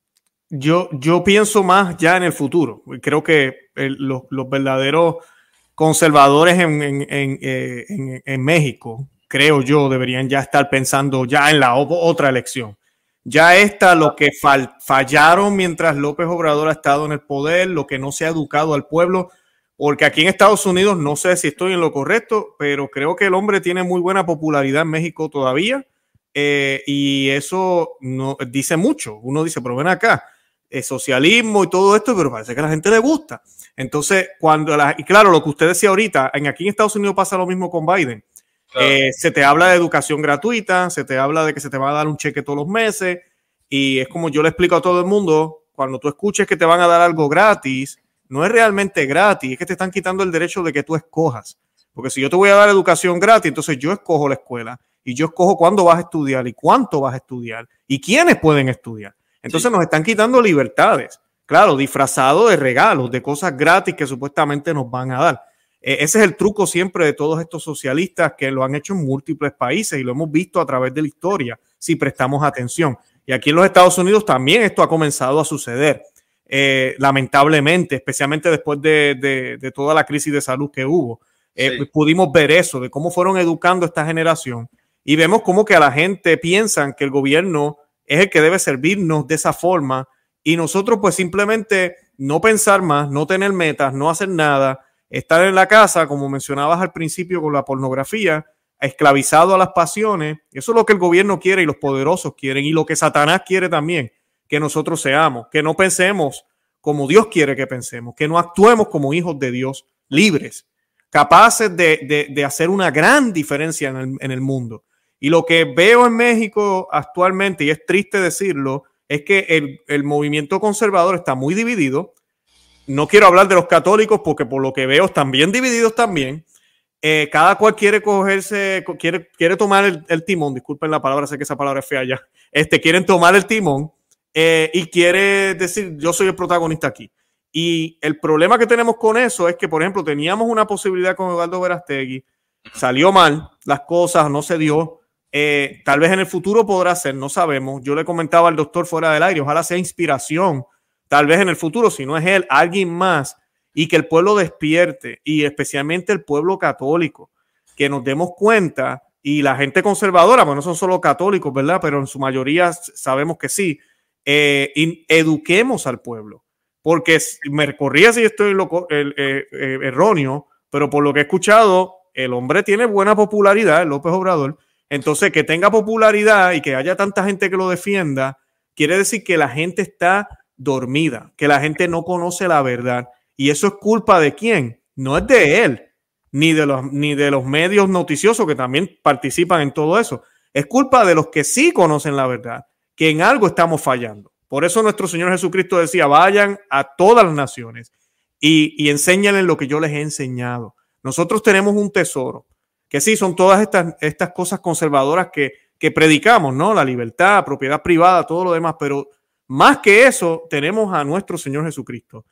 Yo, yo pienso más ya en el futuro. Creo que el, los, los verdaderos conservadores en, en, en, eh, en, en México, creo yo, deberían ya estar pensando ya en la otra elección. Ya está lo que fall, fallaron mientras López Obrador ha estado en el poder, lo que no se ha educado al pueblo, porque aquí en Estados Unidos, no sé si estoy en lo correcto, pero creo que el hombre tiene muy buena popularidad en México todavía, eh, y eso no, dice mucho. Uno dice, pero ven acá, el socialismo y todo esto, pero parece que a la gente le gusta. Entonces, cuando la, y claro, lo que usted decía ahorita, en aquí en Estados Unidos pasa lo mismo con Biden. Claro. Eh, se te habla de educación gratuita, se te habla de que se te va a dar un cheque todos los meses, y es como yo le explico a todo el mundo, cuando tú escuches que te van a dar algo gratis, no es realmente gratis, es que te están quitando el derecho de que tú escojas. Porque si yo te voy a dar educación gratis, entonces yo escojo la escuela, y yo escojo cuándo vas a estudiar, y cuánto vas a estudiar, y quiénes pueden estudiar. Entonces sí, nos están quitando libertades, claro, disfrazado de regalos, de cosas gratis que supuestamente nos van a dar. Eh, ese es el truco siempre de todos estos socialistas que lo han hecho en múltiples países y lo hemos visto a través de la historia, si prestamos atención. Y aquí en los Estados Unidos también esto ha comenzado a suceder, eh, lamentablemente, especialmente después de, de, de toda la crisis de salud que hubo. Eh, sí. Pudimos ver eso, de cómo fueron educando a esta generación y vemos cómo que a la gente piensan que el gobierno es el que debe servirnos de esa forma y nosotros pues simplemente no pensar más, no tener metas, no hacer nada, estar en la casa, como mencionabas al principio con la pornografía, esclavizado a las pasiones. Eso es lo que el gobierno quiere y los poderosos quieren y lo que Satanás quiere también, que nosotros seamos, que no pensemos como Dios quiere que pensemos, que no actuemos como hijos de Dios libres, capaces de, de, de hacer una gran diferencia en el, en el mundo. Y lo que veo en México actualmente, y es triste decirlo, es que el, el movimiento conservador está muy dividido. No quiero hablar de los católicos porque por lo que veo están bien divididos también. Eh, cada cual quiere cogerse, quiere, quiere tomar el, el timón, disculpen la palabra, sé que esa palabra es fea ya. Este, quieren tomar el timón eh, y quiere decir, yo soy el protagonista aquí. Y el problema que tenemos con eso es que, por ejemplo, teníamos una posibilidad con Eduardo Verástegui, salió mal, las cosas no se dio. Eh, tal vez en el futuro podrá ser, no sabemos. Yo le comentaba al doctor fuera del aire, ojalá sea inspiración, tal vez en el futuro, si no es él, alguien más, y que el pueblo despierte, y especialmente el pueblo católico, que nos demos cuenta, y la gente conservadora, bueno, no son solo católicos, ¿verdad? Pero en su mayoría sabemos que sí, eh, y eduquemos al pueblo, porque me corría si estoy loco, el, eh, eh, erróneo, pero por lo que he escuchado, el hombre tiene buena popularidad, López Obrador. Entonces, que tenga popularidad y que haya tanta gente que lo defienda, quiere decir que la gente está dormida, que la gente no conoce la verdad. Y eso es culpa de quién, no es de él, ni de los, ni de los medios noticiosos que también participan en todo eso. Es culpa de los que sí conocen la verdad, que en algo estamos fallando. Por eso nuestro Señor Jesucristo decía, vayan a todas las naciones y, y enséñenles lo que yo les he enseñado. Nosotros tenemos un tesoro, que sí, son todas estas, estas cosas conservadoras que, que predicamos, ¿no? La libertad, propiedad privada, todo lo demás, pero más que eso, tenemos a nuestro Señor Jesucristo.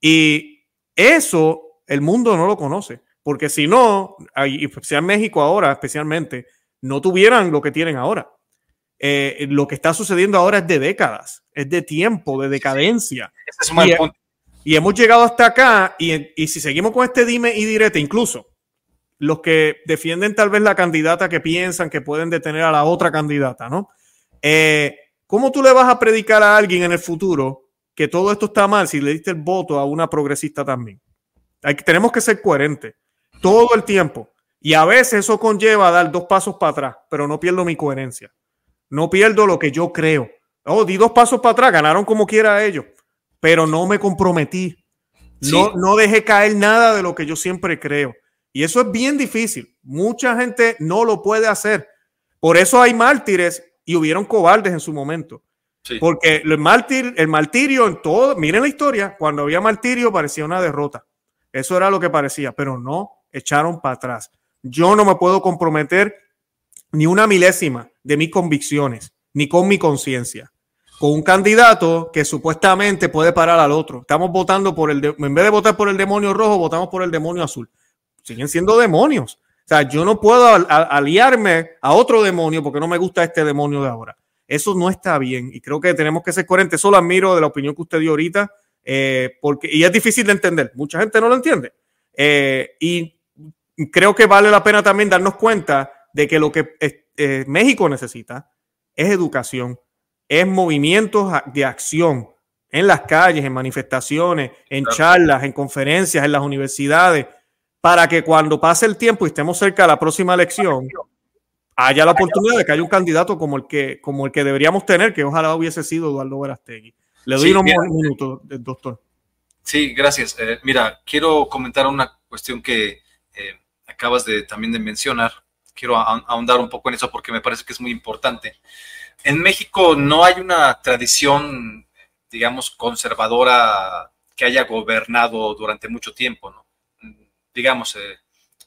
Y eso el mundo no lo conoce, porque si no, y sea en México ahora especialmente, no tuvieran lo que tienen ahora. Eh, lo que está sucediendo ahora es de décadas, es de tiempo, de decadencia. Ese es un mal punto. Y hemos llegado hasta acá, y, y si seguimos con este dime y direte, incluso los que defienden tal vez la candidata que piensan que pueden detener a la otra candidata, ¿no? Eh, ¿Cómo tú le vas a predicar a alguien en el futuro que todo esto está mal si le diste el voto a una progresista también? Hay, tenemos que ser coherentes todo el tiempo. Y a veces eso conlleva dar dos pasos para atrás, pero no pierdo mi coherencia. No pierdo lo que yo creo. Oh, di dos pasos para atrás, ganaron como quiera ellos, pero no me comprometí. Sí. No, no dejé caer nada de lo que yo siempre creo. Y eso es bien difícil. Mucha gente no lo puede hacer. Por eso hay mártires y hubieron cobardes en su momento. Sí. Porque el, mártir, el martirio en todo, miren la historia, cuando había martirio parecía una derrota. Eso era lo que parecía, pero no, echaron para atrás. Yo no me puedo comprometer ni una milésima de mis convicciones, ni con mi conciencia, con un candidato que supuestamente puede parar al otro. Estamos votando por el, de, en vez de votar por el demonio rojo, votamos por el demonio azul. Siguen siendo demonios. O sea, yo no puedo al, al, aliarme a otro demonio porque no me gusta este demonio de ahora. Eso no está bien y creo que tenemos que ser coherentes. Eso lo admiro de la opinión que usted dio ahorita, eh, porque, y es difícil de entender. Mucha gente no lo entiende. Eh, y creo que vale la pena también darnos cuenta de que lo que eh, México necesita es educación, es movimientos de acción en las calles, en manifestaciones, en charlas, en conferencias, en las universidades, para que cuando pase el tiempo y estemos cerca de la próxima elección, haya la oportunidad de que haya un candidato como el que, como el que deberíamos tener, que ojalá hubiese sido Eduardo Verástegui. Le doy sí, unos mira, minutos, doctor. Sí, gracias. Eh, mira, quiero comentar una cuestión que eh, acabas de también de mencionar. Quiero ahondar un poco en eso porque me parece que es muy importante. En México no hay una tradición, digamos, conservadora que haya gobernado durante mucho tiempo, ¿no? Digamos, eh,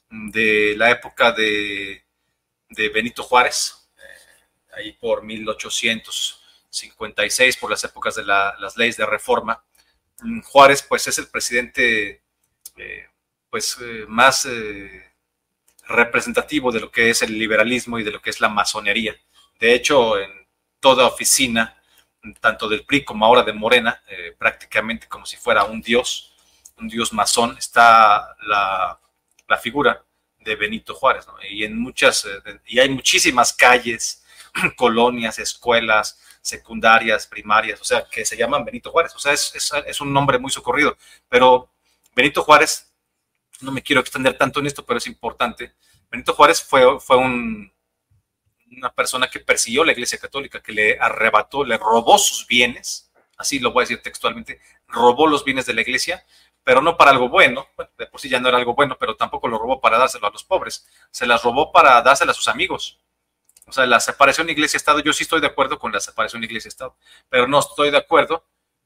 de la época de, de Benito Juárez, eh, ahí por mil ochocientos cincuenta y seis, por las épocas de la, las leyes de reforma. Juárez, pues, es el presidente eh, pues, eh, más eh, representativo de lo que es el liberalismo y de lo que es la masonería. De hecho, en toda oficina, tanto del P R I como ahora de Morena, eh, prácticamente como si fuera un dios, un dios masón, está la, la figura de Benito Juárez, ¿no? Y en muchas, eh, y hay muchísimas calles, colonias, escuelas secundarias, primarias, o sea, que se llaman Benito Juárez, o sea, es, es, es un nombre muy socorrido, pero Benito Juárez, no me quiero extender tanto en esto, pero es importante, Benito Juárez fue, fue un, una persona que persiguió la Iglesia Católica, que le arrebató, le robó sus bienes, así lo voy a decir textualmente, robó los bienes de la Iglesia, pero no para algo bueno, bueno, de por sí ya no era algo bueno, pero tampoco lo robó para dárselo a los pobres, se las robó para dárselo a sus amigos. O sea, la separación Iglesia-Estado, yo sí estoy de acuerdo con la separación Iglesia-Estado, pero no estoy de acuerdo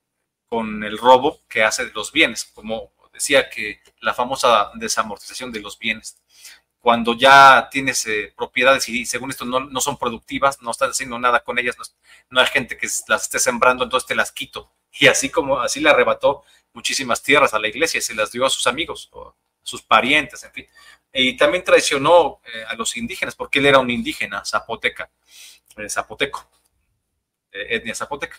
con el robo que hace de los bienes, como decía que la famosa desamortización de los bienes. Cuando ya tienes eh, propiedades y según esto no, no son productivas, no estás haciendo nada con ellas, no, no hay gente que las esté sembrando, entonces te las quito. Y así como así le arrebató muchísimas tierras a la iglesia y se las dio a sus amigos, o a sus parientes, en fin. Y también traicionó eh, a los indígenas, porque él era un indígena zapoteca, eh, zapoteco, eh, etnia zapoteca.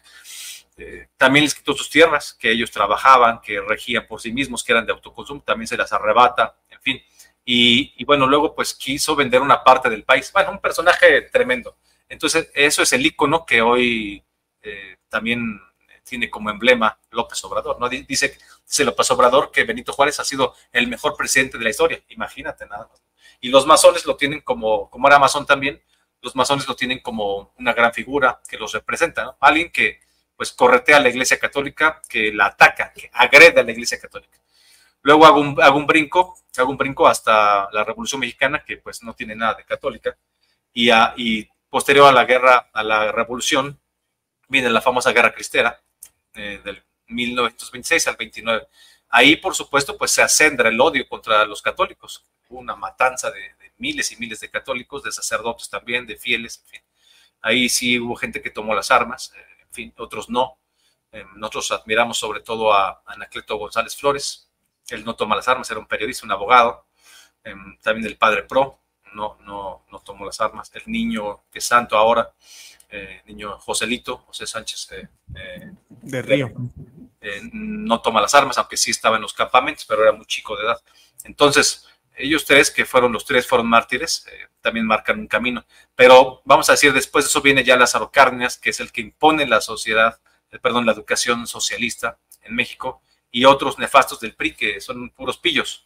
Eh, también les quitó sus tierras, que ellos trabajaban, que regían por sí mismos, que eran de autoconsumo, también se las arrebata, en fin. Y, y bueno, luego pues quiso vender una parte del país. Bueno, un personaje tremendo. Entonces, eso es el ícono que hoy eh, también tiene como emblema López Obrador, ¿no? Dice, dice López Obrador que Benito Juárez ha sido el mejor presidente de la historia. Imagínate nada más. Y los masones lo tienen como, como era masón también, los masones lo tienen como una gran figura que los representa, ¿no? Alguien que pues corretea a la Iglesia Católica, que la ataca, que agrede a la Iglesia Católica. Luego hago un, hago un brinco, hago un brinco hasta la Revolución Mexicana, que pues no tiene nada de católica, y, a, y posterior a la guerra, a la Revolución, viene la famosa Guerra Cristera, eh, del mil novecientos veintiséis al veintinueve. Ahí, por supuesto, pues se acendra el odio contra los católicos. Hubo una matanza de, de miles y miles de católicos, de sacerdotes también, de fieles, en fin. Ahí sí hubo gente que tomó las armas, eh, en fin, otros no. Eh, nosotros admiramos sobre todo a Anacleto González Flores. Él no toma las armas, era un periodista, un abogado. Eh, también el padre Pro no, no, no tomó las armas. El niño que es santo ahora, eh, niño Joselito, José Sánchez eh, eh, de Río, eh, no toma las armas, aunque sí estaba en los campamentos, pero era muy chico de edad. Entonces, ellos tres, que fueron los tres, fueron mártires, eh, también marcan un camino. Pero vamos a decir, después de eso viene ya Lázaro Cárdenas, que es el que impone la sociedad, eh, perdón, la educación socialista en México, y otros nefastos del P R I que son puros pillos.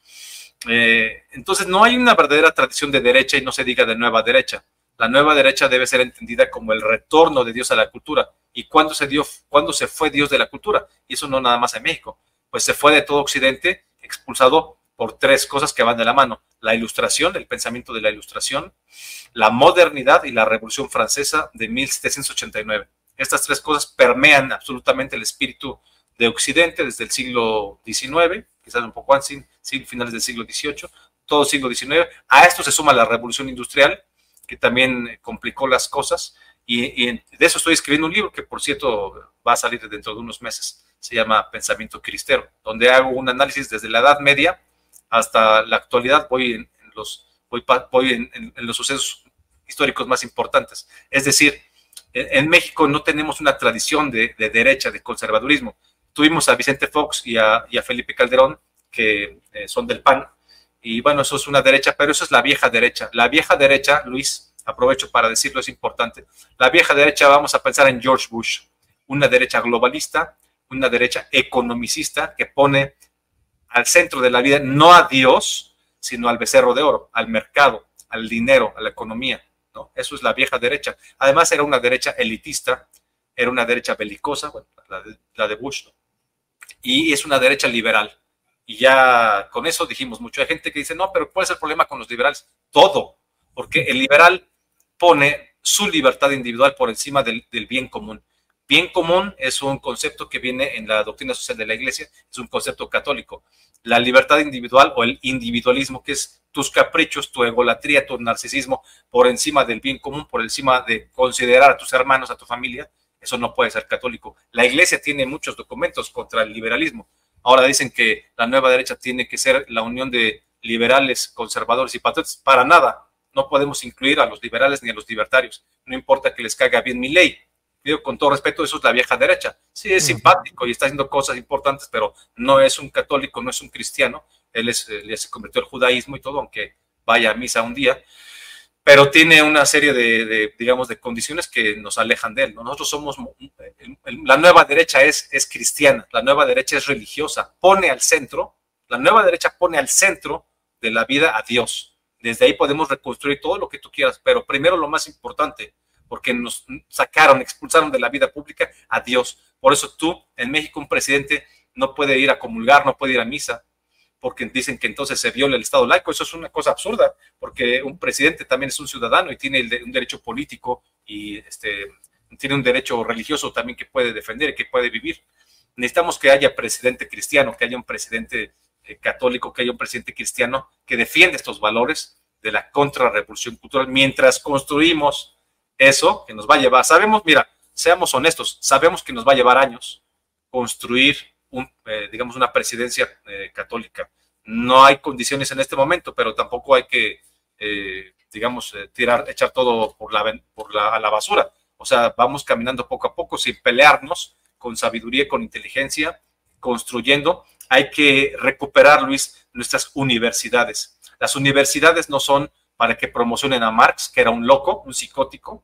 Eh, entonces no hay una verdadera tradición de derecha y no se diga de nueva derecha. La nueva derecha debe ser entendida como el retorno de Dios a la cultura. ¿Y cuándo se, dio, cuándo se fue Dios de la cultura? Y eso no nada más en México. Pues se fue de todo Occidente, expulsado por tres cosas que van de la mano. La ilustración, el pensamiento de la ilustración, la modernidad y la Revolución Francesa de mil setecientos ochenta y nueve. Estas tres cosas permean absolutamente el espíritu de Occidente desde el siglo diecinueve, quizás un poco antes, finales del siglo dieciocho, todo el siglo diecinueve. A esto se suma la Revolución Industrial, que también complicó las cosas, y, y de eso estoy escribiendo un libro que, por cierto, va a salir dentro de unos meses. Se llama Pensamiento Cristero, donde hago un análisis desde la Edad Media hasta la actualidad. Voy en, en los, voy, voy en, en, en los sucesos históricos más importantes. Es decir, En, en México no tenemos una tradición de, de derecha, de conservadurismo. Tuvimos a Vicente Fox y a, y a Felipe Calderón, que eh, son del P A N, y bueno, eso es una derecha, pero eso es la vieja derecha. La vieja derecha, Luis, aprovecho para decirlo, es importante, la vieja derecha, vamos a pensar en George Bush, una derecha globalista, una derecha economicista que pone al centro de la vida no a Dios, sino al becerro de oro, al mercado, al dinero, a la economía, ¿no? Eso es la vieja derecha. Además era una derecha elitista, era una derecha belicosa, bueno, la de, la de Bush, ¿no? Y es una derecha liberal. Y ya con eso dijimos mucho. Hay gente que dice, no, pero ¿cuál es el problema con los liberales? Todo, porque el liberal pone su libertad individual por encima del, del bien común. Bien común es un concepto que viene en la doctrina social de la Iglesia, es un concepto católico. La libertad individual o el individualismo, que es tus caprichos, tu egolatría, tu narcisismo, por encima del bien común, por encima de considerar a tus hermanos, a tu familia, eso no puede ser católico. La Iglesia tiene muchos documentos contra el liberalismo. Ahora dicen que la nueva derecha tiene que ser la unión de liberales, conservadores y patriotas. Para nada. No podemos incluir a los liberales ni a los libertarios. No importa que les caiga bien mi ley. Digo, con todo respeto, eso es la vieja derecha. Sí, es simpático y está haciendo cosas importantes, pero no es un católico, no es un cristiano. Él es, él se convirtió al judaísmo y todo, aunque vaya a misa un día. Pero tiene una serie de, de, digamos, de condiciones que nos alejan de él, ¿no? Nosotros somos, la nueva derecha es, es cristiana, la nueva derecha es religiosa, pone al centro, la nueva derecha pone al centro de la vida a Dios. Desde ahí podemos reconstruir todo lo que tú quieras, pero primero lo más importante, porque nos sacaron, expulsaron de la vida pública a Dios. Por eso tú, en México, un presidente no puede ir a comulgar, no puede ir a misa, porque dicen que entonces se viola el Estado laico. Eso es una cosa absurda, porque un presidente también es un ciudadano y tiene un derecho político y este, tiene un derecho religioso también que puede defender y que puede vivir. Necesitamos que haya presidente cristiano, que haya un presidente eh, católico, que haya un presidente cristiano que defienda estos valores de la contrarrevolución cultural mientras construimos eso que nos va a llevar. Sabemos, mira, seamos honestos, sabemos que nos va a llevar años construir Un, eh, digamos, una presidencia eh, católica. No hay condiciones en este momento, pero tampoco hay que, eh, digamos, eh, tirar, echar todo por, la, por la, a la basura. O sea, vamos caminando poco a poco sin pelearnos, con sabiduría, con inteligencia, construyendo. Hay que recuperar, Luis, nuestras universidades. Las universidades no son para que promocionen a Marx, que era un loco, un psicótico.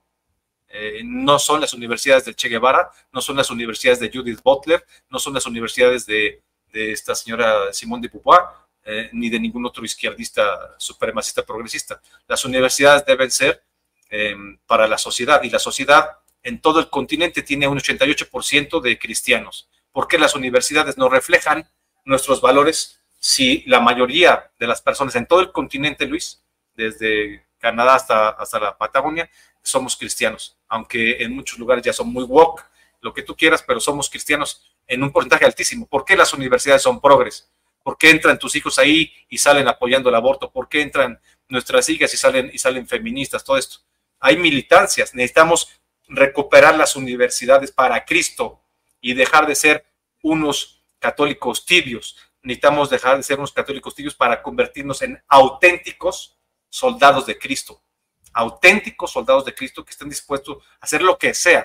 Eh, no son las universidades del Che Guevara, no son las universidades de Judith Butler, no son las universidades de, de esta señora Simone de Beauvoir, eh, ni de ningún otro izquierdista supremacista progresista. Las universidades deben ser eh, para la sociedad, y la sociedad en todo el continente tiene un ochenta y ocho por ciento de cristianos. ¿Por qué las universidades no reflejan nuestros valores si la mayoría de las personas en todo el continente, Luis, desde Canadá hasta, hasta la Patagonia, somos cristianos, aunque en muchos lugares ya son muy woke, lo que tú quieras, pero somos cristianos en un porcentaje altísimo? ¿Por qué las universidades son progres? ¿Por qué entran tus hijos ahí y salen apoyando el aborto? ¿Por qué entran nuestras hijas y salen, y salen feministas? Todo esto. Hay militancias, necesitamos recuperar las universidades para Cristo y dejar de ser unos católicos tibios. Necesitamos dejar de ser unos católicos tibios para convertirnos en auténticos soldados de Cristo. Auténticos soldados de Cristo que estén dispuestos a hacer lo que sea,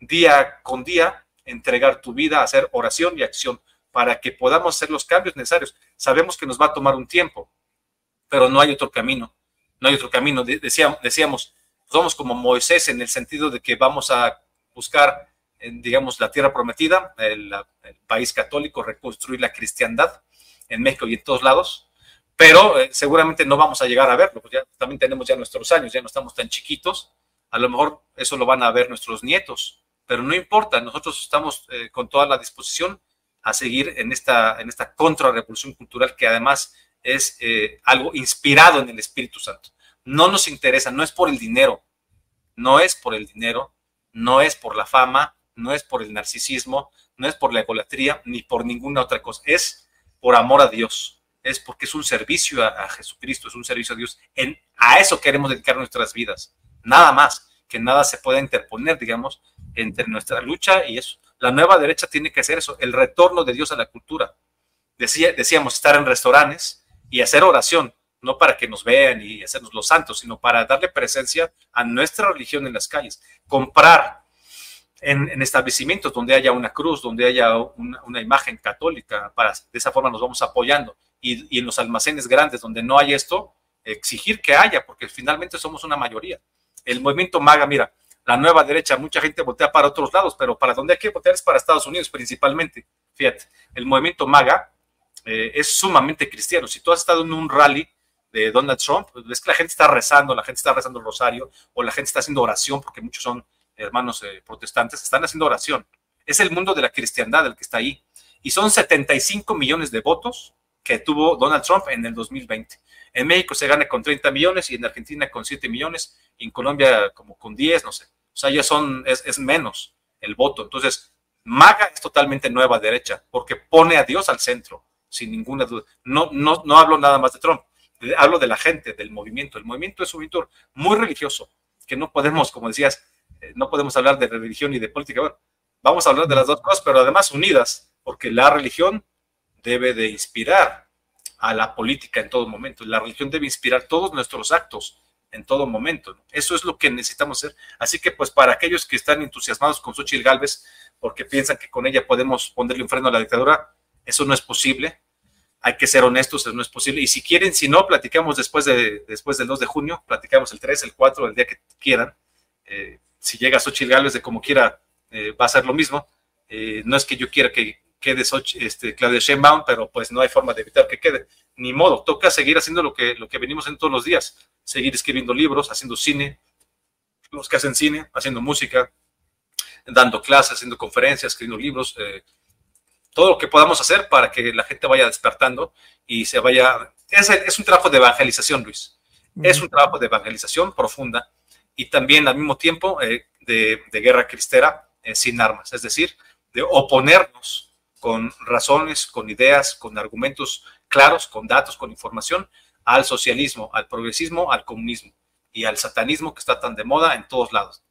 día con día, entregar tu vida, hacer oración y acción para que podamos hacer los cambios necesarios. Sabemos que nos va a tomar un tiempo, pero no hay otro camino, no hay otro camino. Decíamos, decíamos somos como Moisés en el sentido de que vamos a buscar, digamos, la tierra prometida, el, el país católico, reconstruir la cristiandad en México y en todos lados. Pero eh, seguramente no vamos a llegar a verlo, pues ya también tenemos ya nuestros años, ya no estamos tan chiquitos, a lo mejor eso lo van a ver nuestros nietos, pero no importa, nosotros estamos eh, con toda la disposición a seguir en esta, en esta contrarrevolución cultural que además es eh, algo inspirado en el Espíritu Santo. No nos interesa, no es por el dinero, no es por el dinero, no es por la fama, no es por el narcisismo, no es por la egolatría, ni por ninguna otra cosa, es por amor a Dios. Es porque es un servicio a, a Jesucristo, es un servicio a Dios. En, a eso queremos dedicar nuestras vidas. Nada más, que nada se pueda interponer, digamos, entre nuestra lucha y eso. La nueva derecha tiene que hacer eso, el retorno de Dios a la cultura. Decía, decíamos, estar en restaurantes y hacer oración, no para que nos vean y hacernos los santos, sino para darle presencia a nuestra religión en las calles. Comprar en, en establecimientos donde haya una cruz, donde haya una, una imagen católica, para, de esa forma nos vamos apoyando, y, y en los almacenes grandes donde no hay esto, exigir que haya, porque finalmente somos una mayoría. El movimiento MAGA, mira, la nueva derecha, mucha gente voltea para otros lados, pero para donde hay que voltear es para Estados Unidos principalmente. Fíjate, el movimiento MAGA eh, es sumamente cristiano. Si tú has estado en un rally de Donald Trump, ves que la gente está rezando, la gente está rezando el rosario, o la gente está haciendo oración, porque muchos son hermanos eh, protestantes, están haciendo oración. Es el mundo de la cristiandad el que está ahí. Y son setenta y cinco millones de votos que tuvo Donald Trump en el dos mil veinte. En México se gana con treinta millones y en Argentina con siete millones, y en Colombia como con diez, no sé. O sea, ya son, es, es menos el voto. Entonces, MAGA es totalmente nueva derecha, porque pone a Dios al centro, sin ninguna duda. No, no, no hablo nada más de Trump, hablo de la gente, del movimiento. El movimiento es un movimiento muy religioso, que no podemos, como decías, eh, no podemos hablar de religión y de política. Bueno, vamos a hablar de las dos cosas, pero además unidas, porque la religión debe de inspirar a la política en todo momento. La religión debe inspirar todos nuestros actos en todo momento. Eso es lo que necesitamos hacer. Así que, pues, para aquellos que están entusiasmados con Xóchitl Gálvez, porque piensan que con ella podemos ponerle un freno a la dictadura, eso no es posible. Hay que ser honestos, eso no es posible. Y si quieren, si no, platicamos después, de, después del dos de junio, platicamos el tres, el cuatro, el día que quieran. Eh, si llega Xóchitl Gálvez de como quiera, eh, va a ser lo mismo. Eh, no es que yo quiera que quede este, Claudia Sheinbaum, pero pues no hay forma de evitar que quede. Ni modo, toca seguir haciendo lo que, lo que venimos en todos los días, seguir escribiendo libros, haciendo cine, los que hacen cine, haciendo música, dando clases, haciendo conferencias, escribiendo libros, eh, todo lo que podamos hacer para que la gente vaya despertando y se vaya... Es, es un trabajo de evangelización, Luis. Es un trabajo de evangelización profunda y también al mismo tiempo eh, de, de guerra cristera eh, sin armas, es decir, de oponernos con razones, con ideas, con argumentos claros, con datos, con información, al socialismo, al progresismo, al comunismo y al satanismo que está tan de moda en todos lados.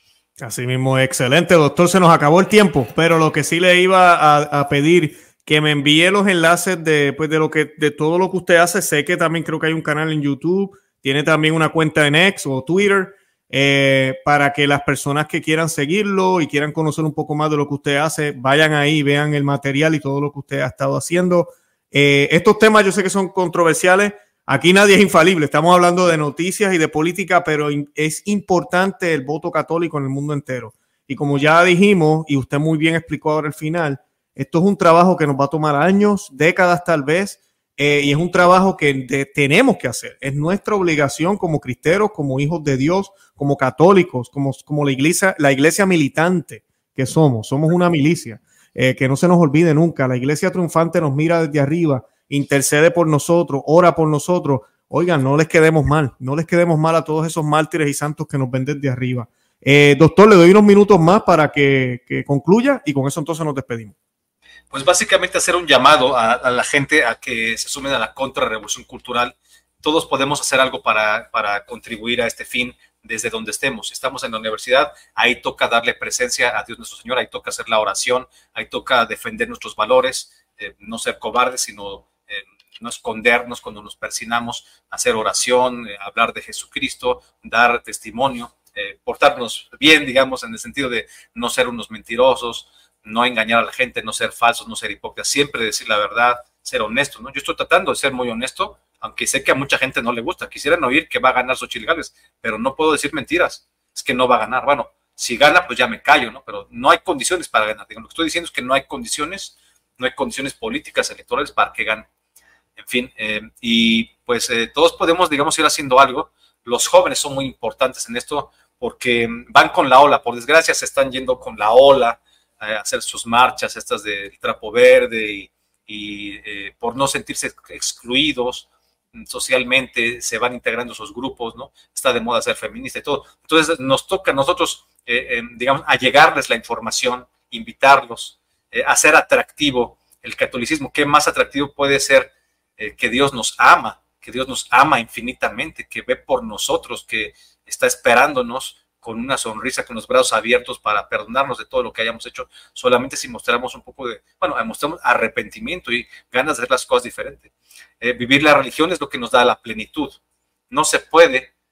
Así mismo, excelente, doctor. Se nos acabó el tiempo, pero lo que sí le iba a, a pedir que me envíe los enlaces de, pues, de, lo que, de todo lo que usted hace. Sé que también creo que hay un canal en YouTube, tiene también una cuenta en X o Twitter, eh, para que las personas que quieran seguirlo y quieran conocer un poco más de lo que usted hace, vayan ahí, vean el material y todo lo que usted ha estado haciendo. Eh, estos temas yo sé que son controversiales. Aquí nadie es infalible. Estamos hablando de noticias y de política, pero es importante el voto católico en el mundo entero. Y como ya dijimos, y usted muy bien explicó ahora al final, esto es un trabajo que nos va a tomar años, décadas tal vez, eh, y es un trabajo que de, tenemos que hacer. Es nuestra obligación como cristeros, como hijos de Dios, como católicos, como, como la iglesia, la iglesia militante que somos. Somos una milicia. Eh, que no se nos olvide nunca. La iglesia triunfante nos mira desde arriba, intercede por nosotros, ora por nosotros. Oigan, no les quedemos mal, no les quedemos mal a todos esos mártires y santos que nos ven desde arriba. Eh, doctor, le doy unos minutos más para que, que concluya y con eso entonces nos despedimos. Pues básicamente hacer un llamado a, a la gente a que se sumen a la contrarrevolución cultural. Todos podemos hacer algo para, para contribuir a este fin desde donde estemos. Si estamos en la universidad, ahí toca darle presencia a Dios nuestro Señor, ahí toca hacer la oración, ahí toca defender nuestros valores, eh, no ser cobardes, sino eh, no escondernos cuando nos persinamos, hacer oración, eh, hablar de Jesucristo, dar testimonio, eh, portarnos bien, digamos, en el sentido de no ser unos mentirosos, no engañar a la gente, no ser falsos, no ser hipócritas, siempre decir la verdad, ser honesto, ¿no? Yo estoy tratando de ser muy honesto, aunque sé que a mucha gente no le gusta. Quisieran oír que va a ganar Xóchitl Gálvez, pero no puedo decir mentiras, es que no va a ganar. Bueno, si gana, pues ya me callo, ¿no? Pero no hay condiciones para ganar. Digo, lo que estoy diciendo es que no hay condiciones, no hay condiciones políticas, electorales para que gane. En fin, eh, y pues eh, todos podemos, digamos, ir haciendo algo. Los jóvenes son muy importantes en esto porque van con la ola. Por desgracia, se están yendo con la ola a hacer sus marchas, estas del trapo verde, y, y eh, por no sentirse excluidos socialmente, se van integrando esos grupos, ¿no? Está de moda ser feminista y todo. Entonces nos toca a nosotros, eh, eh, digamos, allegarles la información, invitarlos, eh, hacer atractivo el catolicismo. ¿Qué más atractivo puede ser eh, que Dios nos ama, que Dios nos ama infinitamente, que ve por nosotros, que está esperándonos con una sonrisa, con los brazos abiertos para perdonarnos de todo lo que hayamos hecho, solamente si mostramos un poco de, bueno, mostramos arrepentimiento y ganas de hacer las cosas diferentes. Eh, vivir la religión es lo que nos da la plenitud. No se puede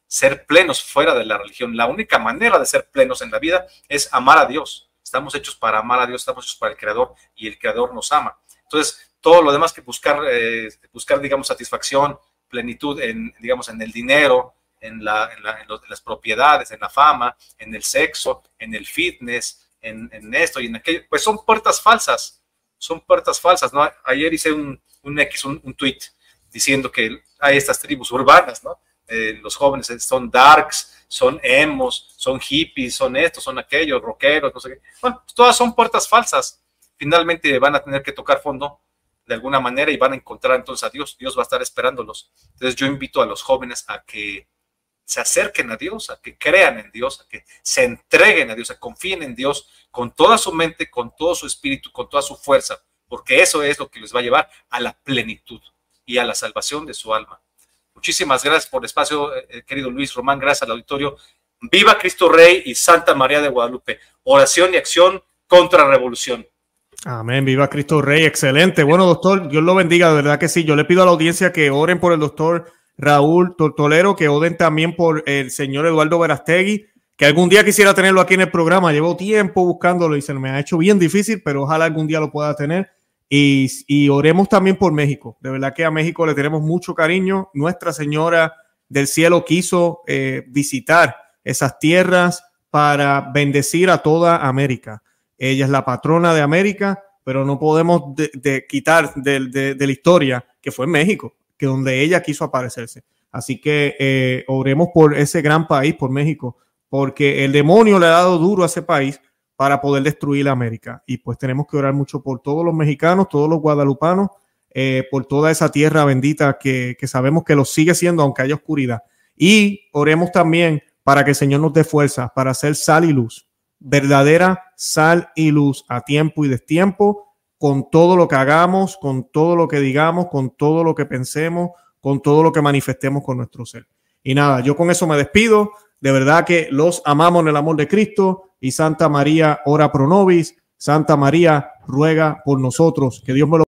ser plenos fuera de la religión. La única manera de ser plenos en la vida es amar a Dios. Estamos hechos para amar a Dios, estamos hechos para el Creador y el Creador nos ama. Entonces, todo lo demás que buscar, eh, buscar digamos, satisfacción, plenitud en, digamos, en el dinero, en, la, en, la, en, los, en las propiedades, en la fama, en el sexo, en el fitness, en, en esto y en aquello, pues son puertas falsas, son puertas falsas, ¿no? Ayer hice un, un X, un, un tweet diciendo que hay estas tribus urbanas, ¿no? Eh, los jóvenes son darks, son emos, son hippies, son estos, son aquellos, rockeros, no sé qué. Bueno, pues todas son puertas falsas. Finalmente van a tener que tocar fondo de alguna manera y van a encontrar entonces a Dios. Dios va a estar esperándolos. Entonces yo invito a los jóvenes a que se acerquen a Dios, a que crean en Dios, a que se entreguen a Dios, a que confíen en Dios con toda su mente, con todo su espíritu, con toda su fuerza, porque eso es lo que les va a llevar a la plenitud y a la salvación de su alma. Muchísimas gracias por el espacio, eh, querido Luis Román, gracias al auditorio. Viva Cristo Rey y Santa María de Guadalupe. Oración y acción contra revolución. Amén, viva Cristo Rey, excelente. Bueno, doctor, Dios lo bendiga, de verdad que sí. Yo le pido a la audiencia que oren por el doctor Raúl Tortolero, que oren también por el señor Eduardo Verastegui, que algún día quisiera tenerlo aquí en el programa. Llevo tiempo buscándolo y se me ha hecho bien difícil, pero ojalá algún día lo pueda tener. Y, y oremos también por México. De verdad que a México le tenemos mucho cariño. Nuestra Señora del Cielo quiso eh, visitar esas tierras para bendecir a toda América. Ella es la patrona de América, pero no podemos de, de quitar de, de, de la historia que fue en México, que donde ella quiso aparecerse. Así que eh, oremos por ese gran país, por México, porque el demonio le ha dado duro a ese país para poder destruir América. Y pues tenemos que orar mucho por todos los mexicanos, todos los guadalupanos, eh, por toda esa tierra bendita que, que sabemos que lo sigue siendo, aunque haya oscuridad. Y oremos también para que el Señor nos dé fuerza para hacer sal y luz, verdadera sal y luz a tiempo y destiempo, con todo lo que hagamos, con todo lo que digamos, con todo lo que pensemos, con todo lo que manifestemos con nuestro ser. Y nada, yo con eso me despido. De verdad que los amamos en el amor de Cristo. Y Santa María, ora pro nobis. Santa María, ruega por nosotros. Que Dios me lo